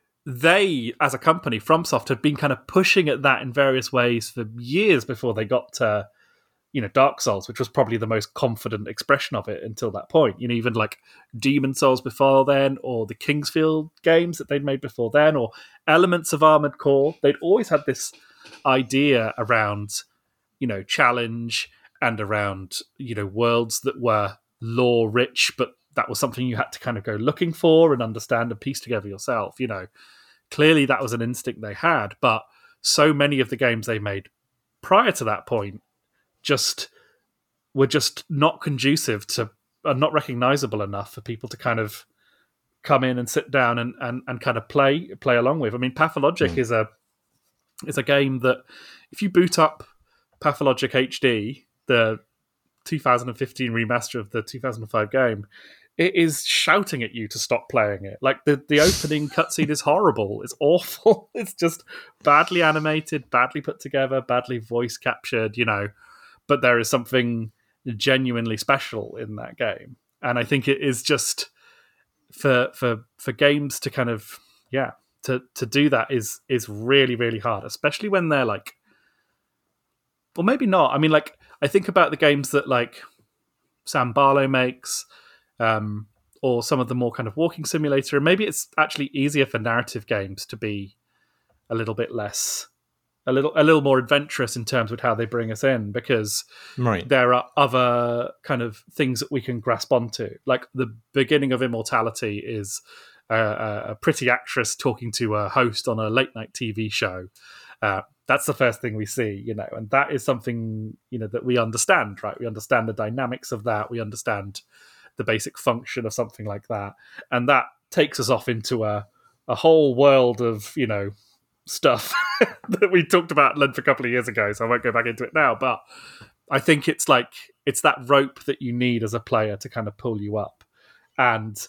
Speaker 2: they, as a company, FromSoft, had been kind of pushing at that in various ways for years before they got to, you know, Dark Souls, which was probably the most confident expression of it until that point. You know, even, like, Demon Souls before then, or the Kingsfield games that they'd made before then, or elements of Armored Core. They'd always had this idea around, you know, challenge and around, you know, worlds that were lore-rich, but that was something you had to kind of go looking for and understand and piece together yourself. You know, clearly that was an instinct they had, but so many of the games they made prior to that point just were just not conducive to, are not recognizable enough for people to kind of come in and sit down and, and, and kind of play play along with. I mean, Pathologic mm. is a is a game that if you boot up Pathologic H D, the two thousand fifteen remaster of the two thousand five game, it is shouting at you to stop playing it. Like, the, the opening cutscene is horrible. It's awful. It's just badly animated, badly put together, badly voice captured, you know. But there is something genuinely special in that game. And I think it is just for for for games to kind of, yeah, to, to do that is is really, really hard, especially when they're like, well, maybe not. I mean, like, I think about the games that, like, Sam Barlow makes, Um, or some of the more kind of walking simulator. And maybe it's actually easier for narrative games to be a little bit less, a little a little more adventurous in terms of how they bring us in, because
Speaker 1: right.
Speaker 2: there are other kind of things that we can grasp onto. Like, the beginning of Immortality is a, a pretty actress talking to a host on a late night T V show. Uh, that's the first thing we see, you know, and that is something, you know, that we understand, right? We understand the dynamics of that. We understand the basic function of something like that, and that takes us off into a a whole world of, you know, stuff that we talked about length a couple of years ago, so I won't go back into it now. But I think it's like it's that rope that you need as a player to kind of pull you up, and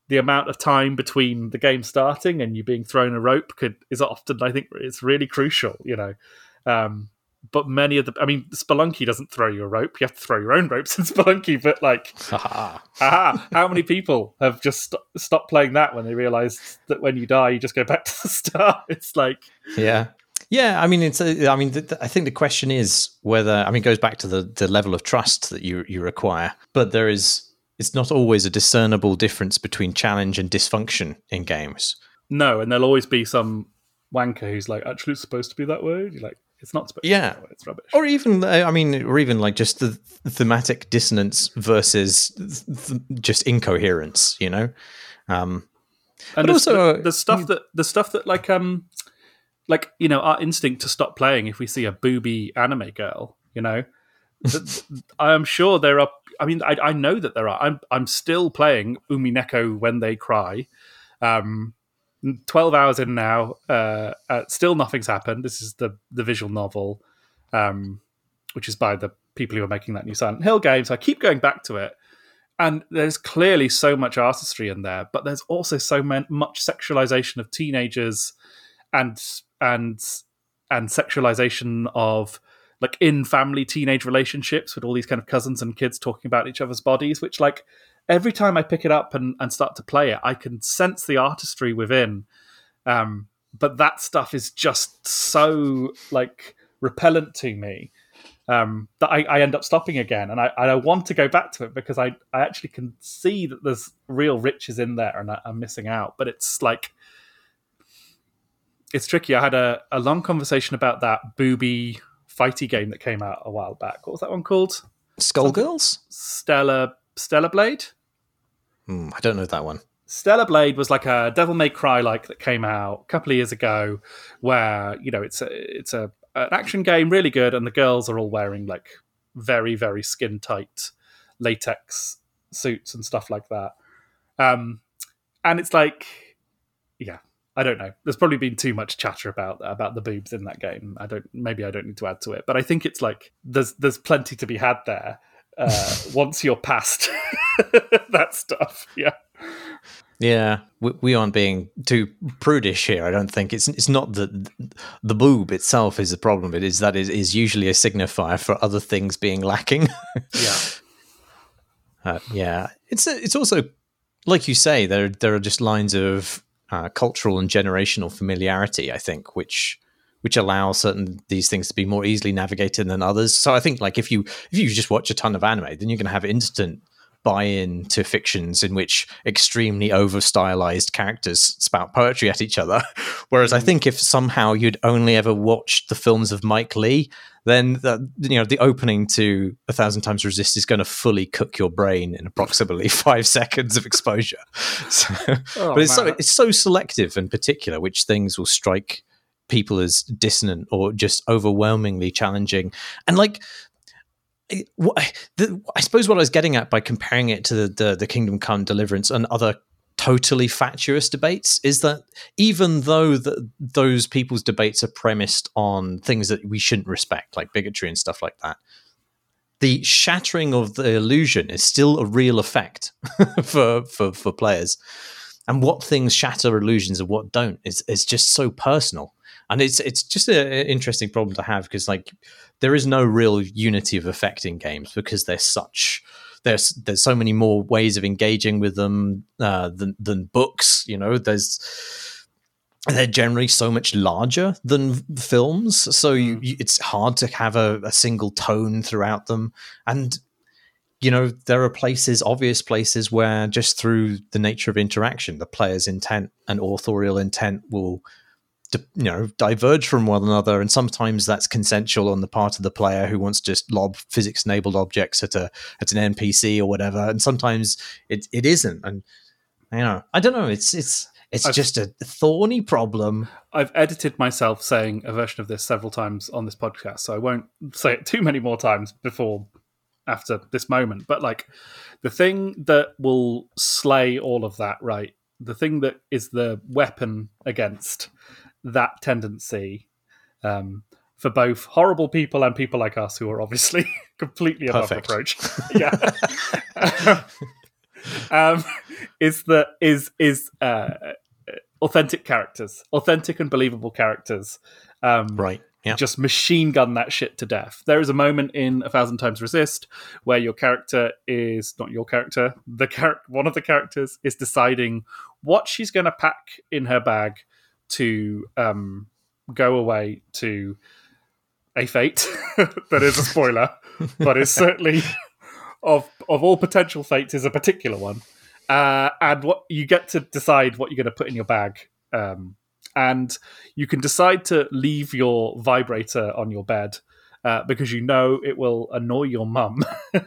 Speaker 2: the amount of time between the game starting and you being thrown a rope could is often, I think, it's really crucial, you know. Um, but many of the, I mean, Spelunky doesn't throw you a rope. You have to throw your own ropes in Spelunky. But like, aha, how many people have just st- stopped playing that when they realised that when you die, you just go back to the start? It's like,
Speaker 1: yeah. Yeah, I mean, it's. A, I mean, th- th- I think the question is whether. I mean, it goes back to the, the level of trust that you you require. But there is. It's not always a discernible difference between challenge and dysfunction in games.
Speaker 2: No, and there'll always be some wanker who's like, actually, it's supposed to be that way. You're like, it's not supposed
Speaker 1: yeah.
Speaker 2: to be that way. It's rubbish.
Speaker 1: Or even, I mean, or even like just the thematic dissonance versus th- just incoherence. You know. Um,
Speaker 2: and
Speaker 1: but also
Speaker 2: the, the stuff that the stuff that like um. Like, you know, our instinct to stop playing if we see a booby anime girl, you know, I am sure there are. I mean, I, I know that there are. I'm I'm still playing Umineko When They Cry. Um, twelve hours in now. Uh, uh, still nothing's happened. This is the, the visual novel, um, which is by the people who are making that new Silent Hill game. So I keep going back to it. And there's clearly so much artistry in there, but there's also so man- much sexualization of teenagers and and and sexualization of like in family teenage relationships with all these kind of cousins and kids talking about each other's bodies, which like every time I pick it up and, and start to play it, I can sense the artistry within. Um, but that stuff is just so like repellent to me um, that I, I end up stopping again. And I, I want to go back to it because I, I actually can see that there's real riches in there and I, I'm missing out. But it's like, it's tricky. I had a, a long conversation about that booby fighty game that came out a while back. What was that one called?
Speaker 1: Skullgirls?
Speaker 2: Stellar Stellar Blade?
Speaker 1: Mm, I don't know that one.
Speaker 2: Stellar Blade was like a Devil May Cry like that came out a couple of years ago, where you know it's a it's a an action game, really good, and the girls are all wearing like very very skin tight latex suits and stuff like that. Um, and it's like, yeah. I don't know. There's probably been too much chatter about about the boobs in that game. I don't. Maybe I don't need to add to it, but I think it's like there's there's plenty to be had there uh, once you're past that stuff. Yeah,
Speaker 1: yeah. We, we aren't being too prudish here. I don't think it's it's not that the boob itself is the problem. It is that it is usually a signifier for other things being lacking.
Speaker 2: yeah,
Speaker 1: uh, yeah. It's it's also like you say. There there are just lines of Uh, cultural and generational familiarity, I think, which which allows certain these things to be more easily navigated than others. So I think, like, if you if you just watch a ton of anime, then you're going to have instant buy-in to fictions in which extremely over-stylized characters spout poetry at each other. Whereas I think if somehow you'd only ever watched the films of Mike Lee, then the, you know the opening to A Thousand Times Resist is going to fully cook your brain in approximately five seconds of exposure. So,
Speaker 2: oh,
Speaker 1: but it's
Speaker 2: man.
Speaker 1: so it's so selective and particular which things will strike people as dissonant or just overwhelmingly challenging. And like, I suppose what I was getting at by comparing it to the, the, the Kingdom Come Deliverance and other totally fatuous debates is that even though the, those people's debates are premised on things that we shouldn't respect, like bigotry and stuff like that, the shattering of the illusion is still a real effect for, for, for players. And what things shatter illusions and what don't is, is just so personal. And it's it's just an interesting problem to have because like there is no real unity of effect in games because there's such there's there's so many more ways of engaging with them uh, than than books. You know, there's they're generally so much larger than films, so you, you, it's hard to have a, a single tone throughout them. And you know, there are places, obvious places, where just through the nature of interaction, the player's intent and authorial intent will, you know, diverge from one another, and sometimes that's consensual on the part of the player who wants to just lob physics-enabled objects at a at an N P C or whatever, and sometimes it it isn't. And you know, I don't know. It's it's it's
Speaker 2: I've,
Speaker 1: just a thorny problem.
Speaker 2: I've edited myself saying a version of this several times on this podcast, so I won't say it too many more times before. After this moment, but like the thing that will slay all of that, right? The thing that is the weapon against that tendency um, for both horrible people and people like us who are obviously completely above
Speaker 1: Perfect.
Speaker 2: reproach. Yeah. um, is that is is uh, authentic characters, authentic and believable characters. Um,
Speaker 1: right. Yeah.
Speaker 2: Just machine gun that shit to death. There is a moment in A Thousand Times Resist where your character is not your character. The char- one of the characters is deciding what she's going to pack in her bag to um, go away to a fate that is a spoiler, but is certainly of of all potential fates is a particular one. Uh, and what you get to decide what you're going to put in your bag. Um, and you can decide to leave your vibrator on your bed uh, because you know it will annoy your mum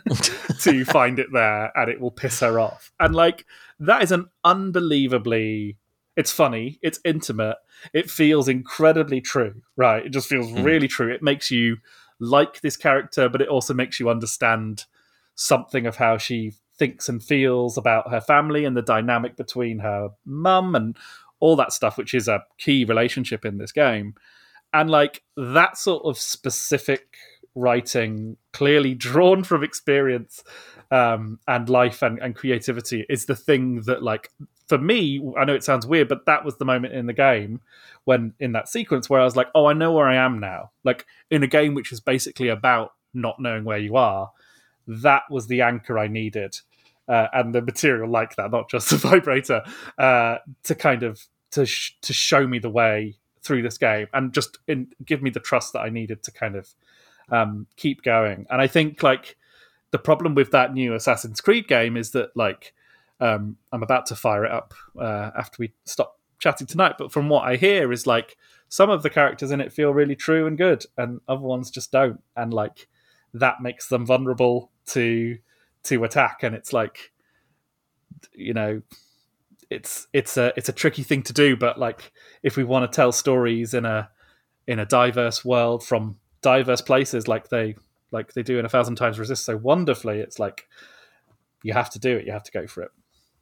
Speaker 2: to find it there and it will piss her off. And like that is an unbelievably... It's funny, it's intimate, it feels incredibly true, right? It just feels mm. really true. It makes you like this character, but it also makes you understand something of how she thinks and feels about her family and the dynamic between her mum and all that stuff, which is a key relationship in this game. And like that sort of specific writing, clearly drawn from experience um, and life and, and creativity, is the thing that, like, for me, I know it sounds weird, but that was the moment in the game when, in that sequence, where I was like, oh, I know where I am now. Like, in a game which is basically about not knowing where you are, that was the anchor I needed. Uh, and the material like that, not just the vibrator, uh, to kind of to sh- to show me the way through this game and just in, give me the trust that I needed to kind of um, keep going. And I think like the problem with that new Assassin's Creed game is that like um, I'm about to fire it up uh, after we stop chatting tonight, but from what I hear is like some of the characters in it feel really true and good, and other ones just don't, and like that makes them vulnerable to to attack. And it's like, you know, it's it's a it's a tricky thing to do, but like if we want to tell stories in a in a diverse world from diverse places like they like they do in A Thousand Times Resist so wonderfully, it's like you have to do it, you have to go for it.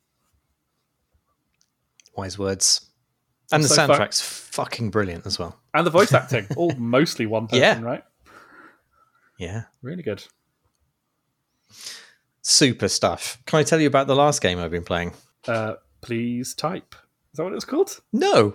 Speaker 1: Wise words. And the
Speaker 2: so
Speaker 1: soundtrack's
Speaker 2: fun.
Speaker 1: fucking brilliant as well.
Speaker 2: And the voice acting, all mostly one person,
Speaker 1: yeah.
Speaker 2: right?
Speaker 1: Yeah.
Speaker 2: Really good.
Speaker 1: Super stuff. Can I tell you about the last game I've been playing?
Speaker 2: Uh, please type. Is that what it was called?
Speaker 1: No.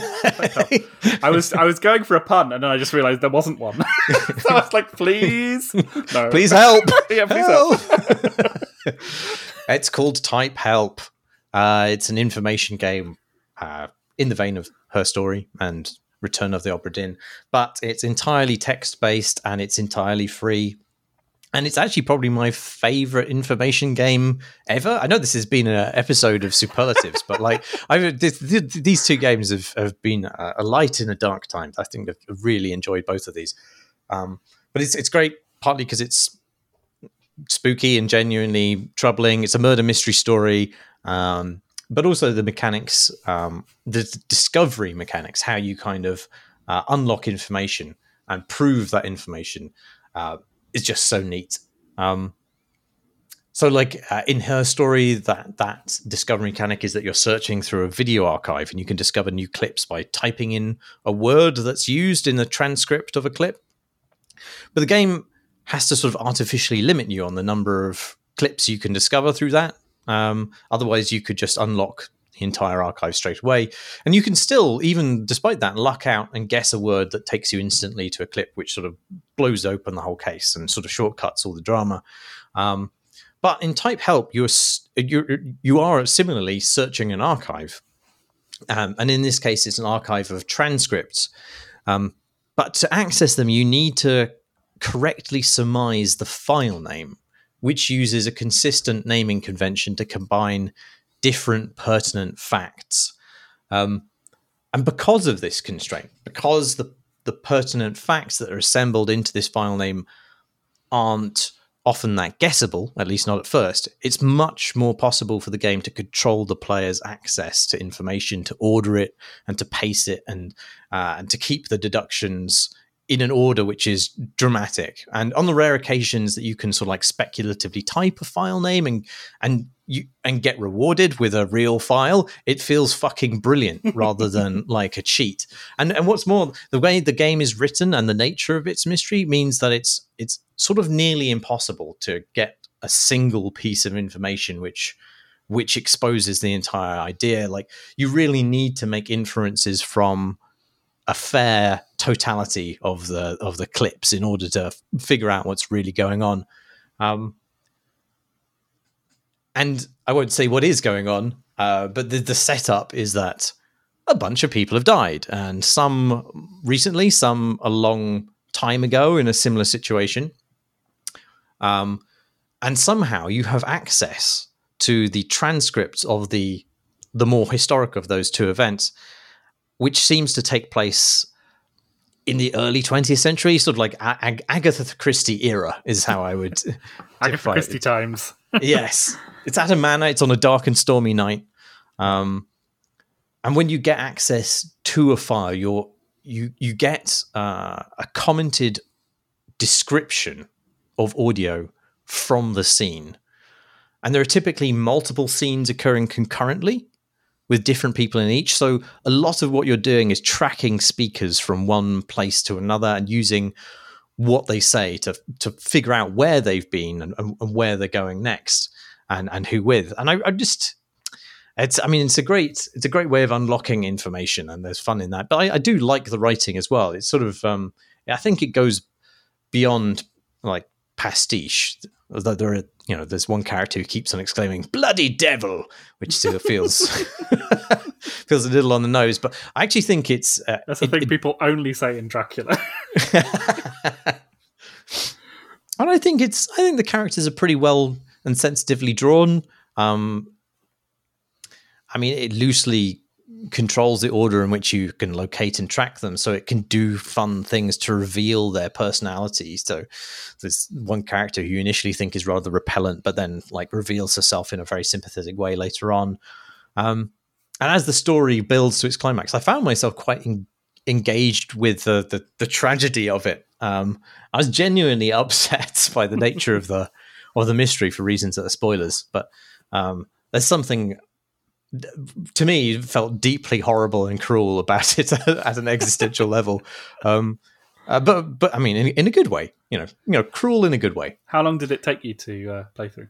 Speaker 2: I was I was going for a pun, and then I just realised there wasn't one. So I was like, please, no,
Speaker 1: please help.
Speaker 2: yeah, please help.
Speaker 1: help. It's called Type Help. Uh, it's an information game uh, in the vein of Her Story and Return of the Obra Dinn, but it's entirely text-based and it's entirely free. And it's actually probably my favorite information game ever. I know this has been an episode of superlatives, but like I've, th- th- these two games have, have been a, a light in a dark time. I think I've really enjoyed both of these. Um, but it's it's great, partly because it's spooky and genuinely troubling. It's a murder mystery story, um, but also the mechanics, um, the discovery mechanics, how you kind of uh, unlock information and prove that information uh, is just so neat. Um, so like uh, in Her Story, that, that discovery mechanic is that you're searching through a video archive and you can discover new clips by typing in a word that's used in the transcript of a clip. But the game has to sort of artificially limit you on the number of clips you can discover through that. Um, otherwise, you could just unlock the entire archive straight away. And you can still, even despite that, luck out and guess a word that takes you instantly to a clip, which sort of blows open the whole case and sort of shortcuts all the drama. Um, but in Type Help, you're, you're, you are similarly searching an archive. Um, and in this case, it's an archive of transcripts. Um, but to access them, you need to correctly surmise the file name, which uses a consistent naming convention to combine different pertinent facts. Um, and because of this constraint, because the, the pertinent facts that are assembled into this file name aren't often that guessable, at least not at first, it's much more possible for the game to control the player's access to information, to order it and to pace it, and uh, and to keep the deductions in an order which is dramatic. And on the rare occasions that you can sort of like speculatively type a file name and and you and get rewarded with a real file, it feels fucking brilliant rather than like a cheat. And and what's more, the way the game is written and the nature of its mystery means that it's it's sort of nearly impossible to get a single piece of information which which exposes the entire idea. Like, you really need to make inferences from a fair totality of the of the clips in order to f- figure out what's really going on. Um, and I won't say what is going on, uh, but the, the setup is that a bunch of people have died, and some recently, some a long time ago in a similar situation. Um, and somehow you have access to the transcripts of the the more historic of those two events, which seems to take place in the early twentieth century, sort of like Ag- Agatha Christie era is how I would
Speaker 2: Agatha Christie
Speaker 1: it.
Speaker 2: times.
Speaker 1: Yes. It's at a manor. It's on a dark and stormy night. Um, and when you get access to a file, you're, you you get uh, a commented description of audio from the scene. And there are typically multiple scenes occurring concurrently with different people in each. So a lot of what you're doing is tracking speakers from one place to another and using what they say to to figure out where they've been and, and where they're going next, and, and who with. And I, I just, it's, I mean, it's a great, it's a great way of unlocking information, and there's fun in that. But I, I do like the writing as well. It's sort of, um, I think it goes beyond like pastiche. Although there are, you know, there's one character who keeps on exclaiming "bloody devil," which still feels feels a little on the nose. But I actually think it's uh,
Speaker 2: that's the
Speaker 1: it,
Speaker 2: thing
Speaker 1: it,
Speaker 2: people only say in Dracula.
Speaker 1: And I think it's, I think the characters are pretty well and sensitively drawn. Um, I mean, it loosely controls the order in which you can locate and track them, so it can do fun things to reveal their personalities. So there's one character who you initially think is rather repellent, but then like reveals herself in a very sympathetic way later on. Um, and as the story builds to its climax, I found myself quite in, engaged with the, the the tragedy of it. Um, I was genuinely upset by the nature of the of the mystery for reasons that are spoilers, but um, there's something, to me, felt deeply horrible and cruel about it at an existential level. Um, uh, but but I mean, in, in a good way, you know, you know, cruel in a good way.
Speaker 2: How long did it take you to uh, play through?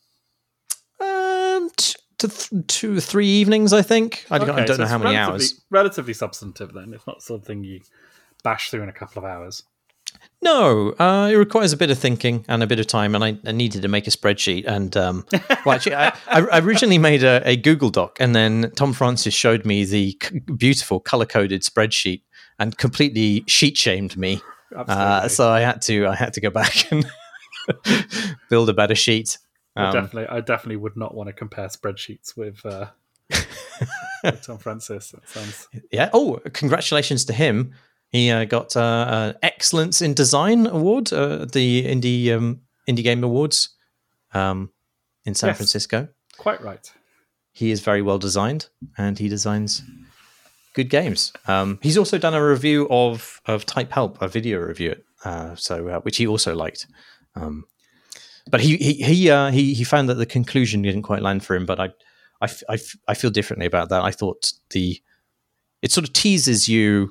Speaker 1: Um, t- to th- two, three evenings, I think. I, okay, I don't so know how many hours.
Speaker 2: Relatively substantive, then. It's not something you bash through in a couple of hours.
Speaker 1: No, uh, it requires a bit of thinking and a bit of time, and I, I needed to make a spreadsheet. And um, well, actually, I, I originally made a, a Google Doc, and then Tom Francis showed me the c- beautiful color-coded spreadsheet and completely sheet-shamed me. Uh, so I had to, I had to go back and build a better sheet.
Speaker 2: Um, I
Speaker 1: um,
Speaker 2: definitely, I definitely would not want to compare spreadsheets with, uh, with Tom Francis. That sounds...
Speaker 1: Yeah. Oh, congratulations to him. He uh, got uh, an Excellence in Design award uh, at the Indie um, Indie Game Awards um, in San yes, Francisco.
Speaker 2: Quite right.
Speaker 1: He is very well designed, and he designs good games. Um, he's also done a review of of Type Help, a video review, uh, so uh, which he also liked. Um, but he he he, uh, he he found that the conclusion didn't quite land for him. But I I, I, I feel differently about that. I thought the it sort of teases you,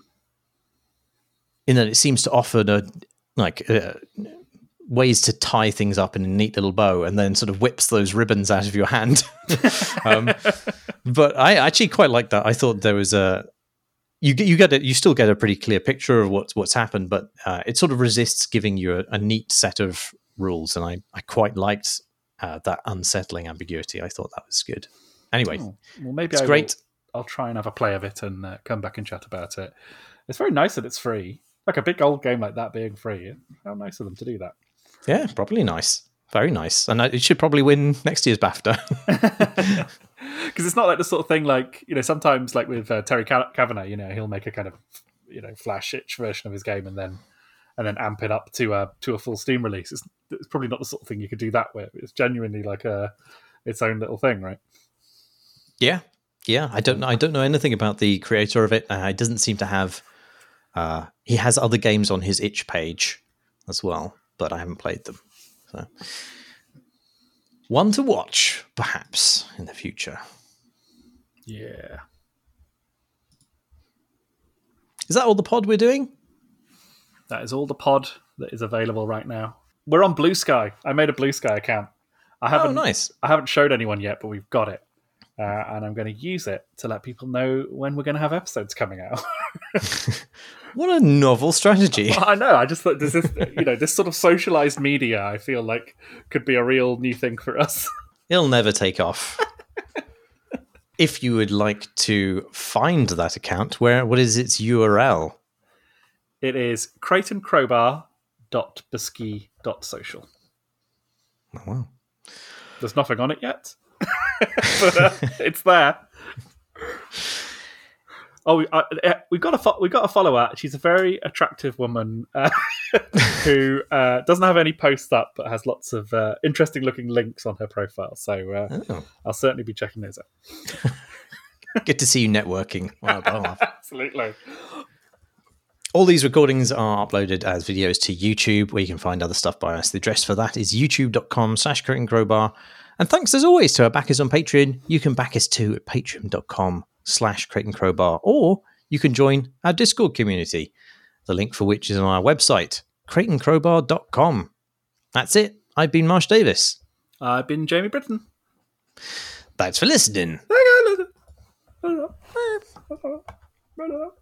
Speaker 1: in that it seems to offer the, like uh, ways to tie things up in a neat little bow, and then sort of whips those ribbons out of your hand. um, but I actually quite like that. I thought there was a you get you get a, you still get a pretty clear picture of what's what's happened, but uh, it sort of resists giving you a, a neat set of rules, and I I quite liked uh, that unsettling ambiguity. I thought that was good. Anyway,
Speaker 2: oh, well, maybe
Speaker 1: it's
Speaker 2: I
Speaker 1: great.
Speaker 2: Will, I'll try and have a play of it and uh, come back and chat about it. It's very nice that it's free. Like a big old game like that being free. How nice of them to do that.
Speaker 1: Yeah, probably nice. Very nice. And it should probably win next year's BAFTA.
Speaker 2: Because it's not like the sort of thing like, you know, sometimes like with uh, Terry Kavanagh, you know, he'll make a kind of, you know, flash-itch version of his game and then and then amp it up to a, to a full Steam release. It's, it's probably not the sort of thing you could do that with. It's genuinely like a its own little thing, right?
Speaker 1: Yeah. Yeah. I don't know. I don't know anything about the creator of it. Uh, it doesn't seem to have... Uh, he has other games on his itch page as well, but I haven't played them. So, one to watch, perhaps, in the future.
Speaker 2: Yeah.
Speaker 1: Is that all the pod we're doing?
Speaker 2: That is all the pod that is available right now. We're on Blue Sky. I made a Blue Sky account. I haven't,
Speaker 1: Oh, nice.
Speaker 2: I haven't showed anyone yet, but we've got it. Uh, and I'm going to use it to let people know when we're going to have episodes coming out.
Speaker 1: What a novel strategy.
Speaker 2: Well, I know. I just thought this is, you know, this sort of socialized media, I feel like could be a real new thing for us.
Speaker 1: It'll never take off. If you would like to find that account, where what is its U R L?
Speaker 2: It is creighton crowbar dot bisky dot social.
Speaker 1: Oh, wow.
Speaker 2: There's nothing on it yet, but uh, it's there. Oh, we, uh, we've got a fo- we've got a follower. She's a very attractive woman uh, who uh, doesn't have any posts up, but has lots of uh, interesting looking links on her profile. So uh,
Speaker 1: Oh.
Speaker 2: I'll certainly be checking those out.
Speaker 1: Good to see you networking on our behalf.
Speaker 2: Absolutely.
Speaker 1: All these recordings are uploaded as videos to YouTube, where you can find other stuff by us. The address for that is youtube.com slash Creighton Crowbar. And thanks as always to our backers on Patreon. You can back us too at patreon.com slash Creighton Crowbar, or you can join our Discord community, the link for which is on our website, creighton crowbar dot com. That's it. I've been Marsh Davis.
Speaker 2: I've been Jamie Britton.
Speaker 1: Thanks for listening.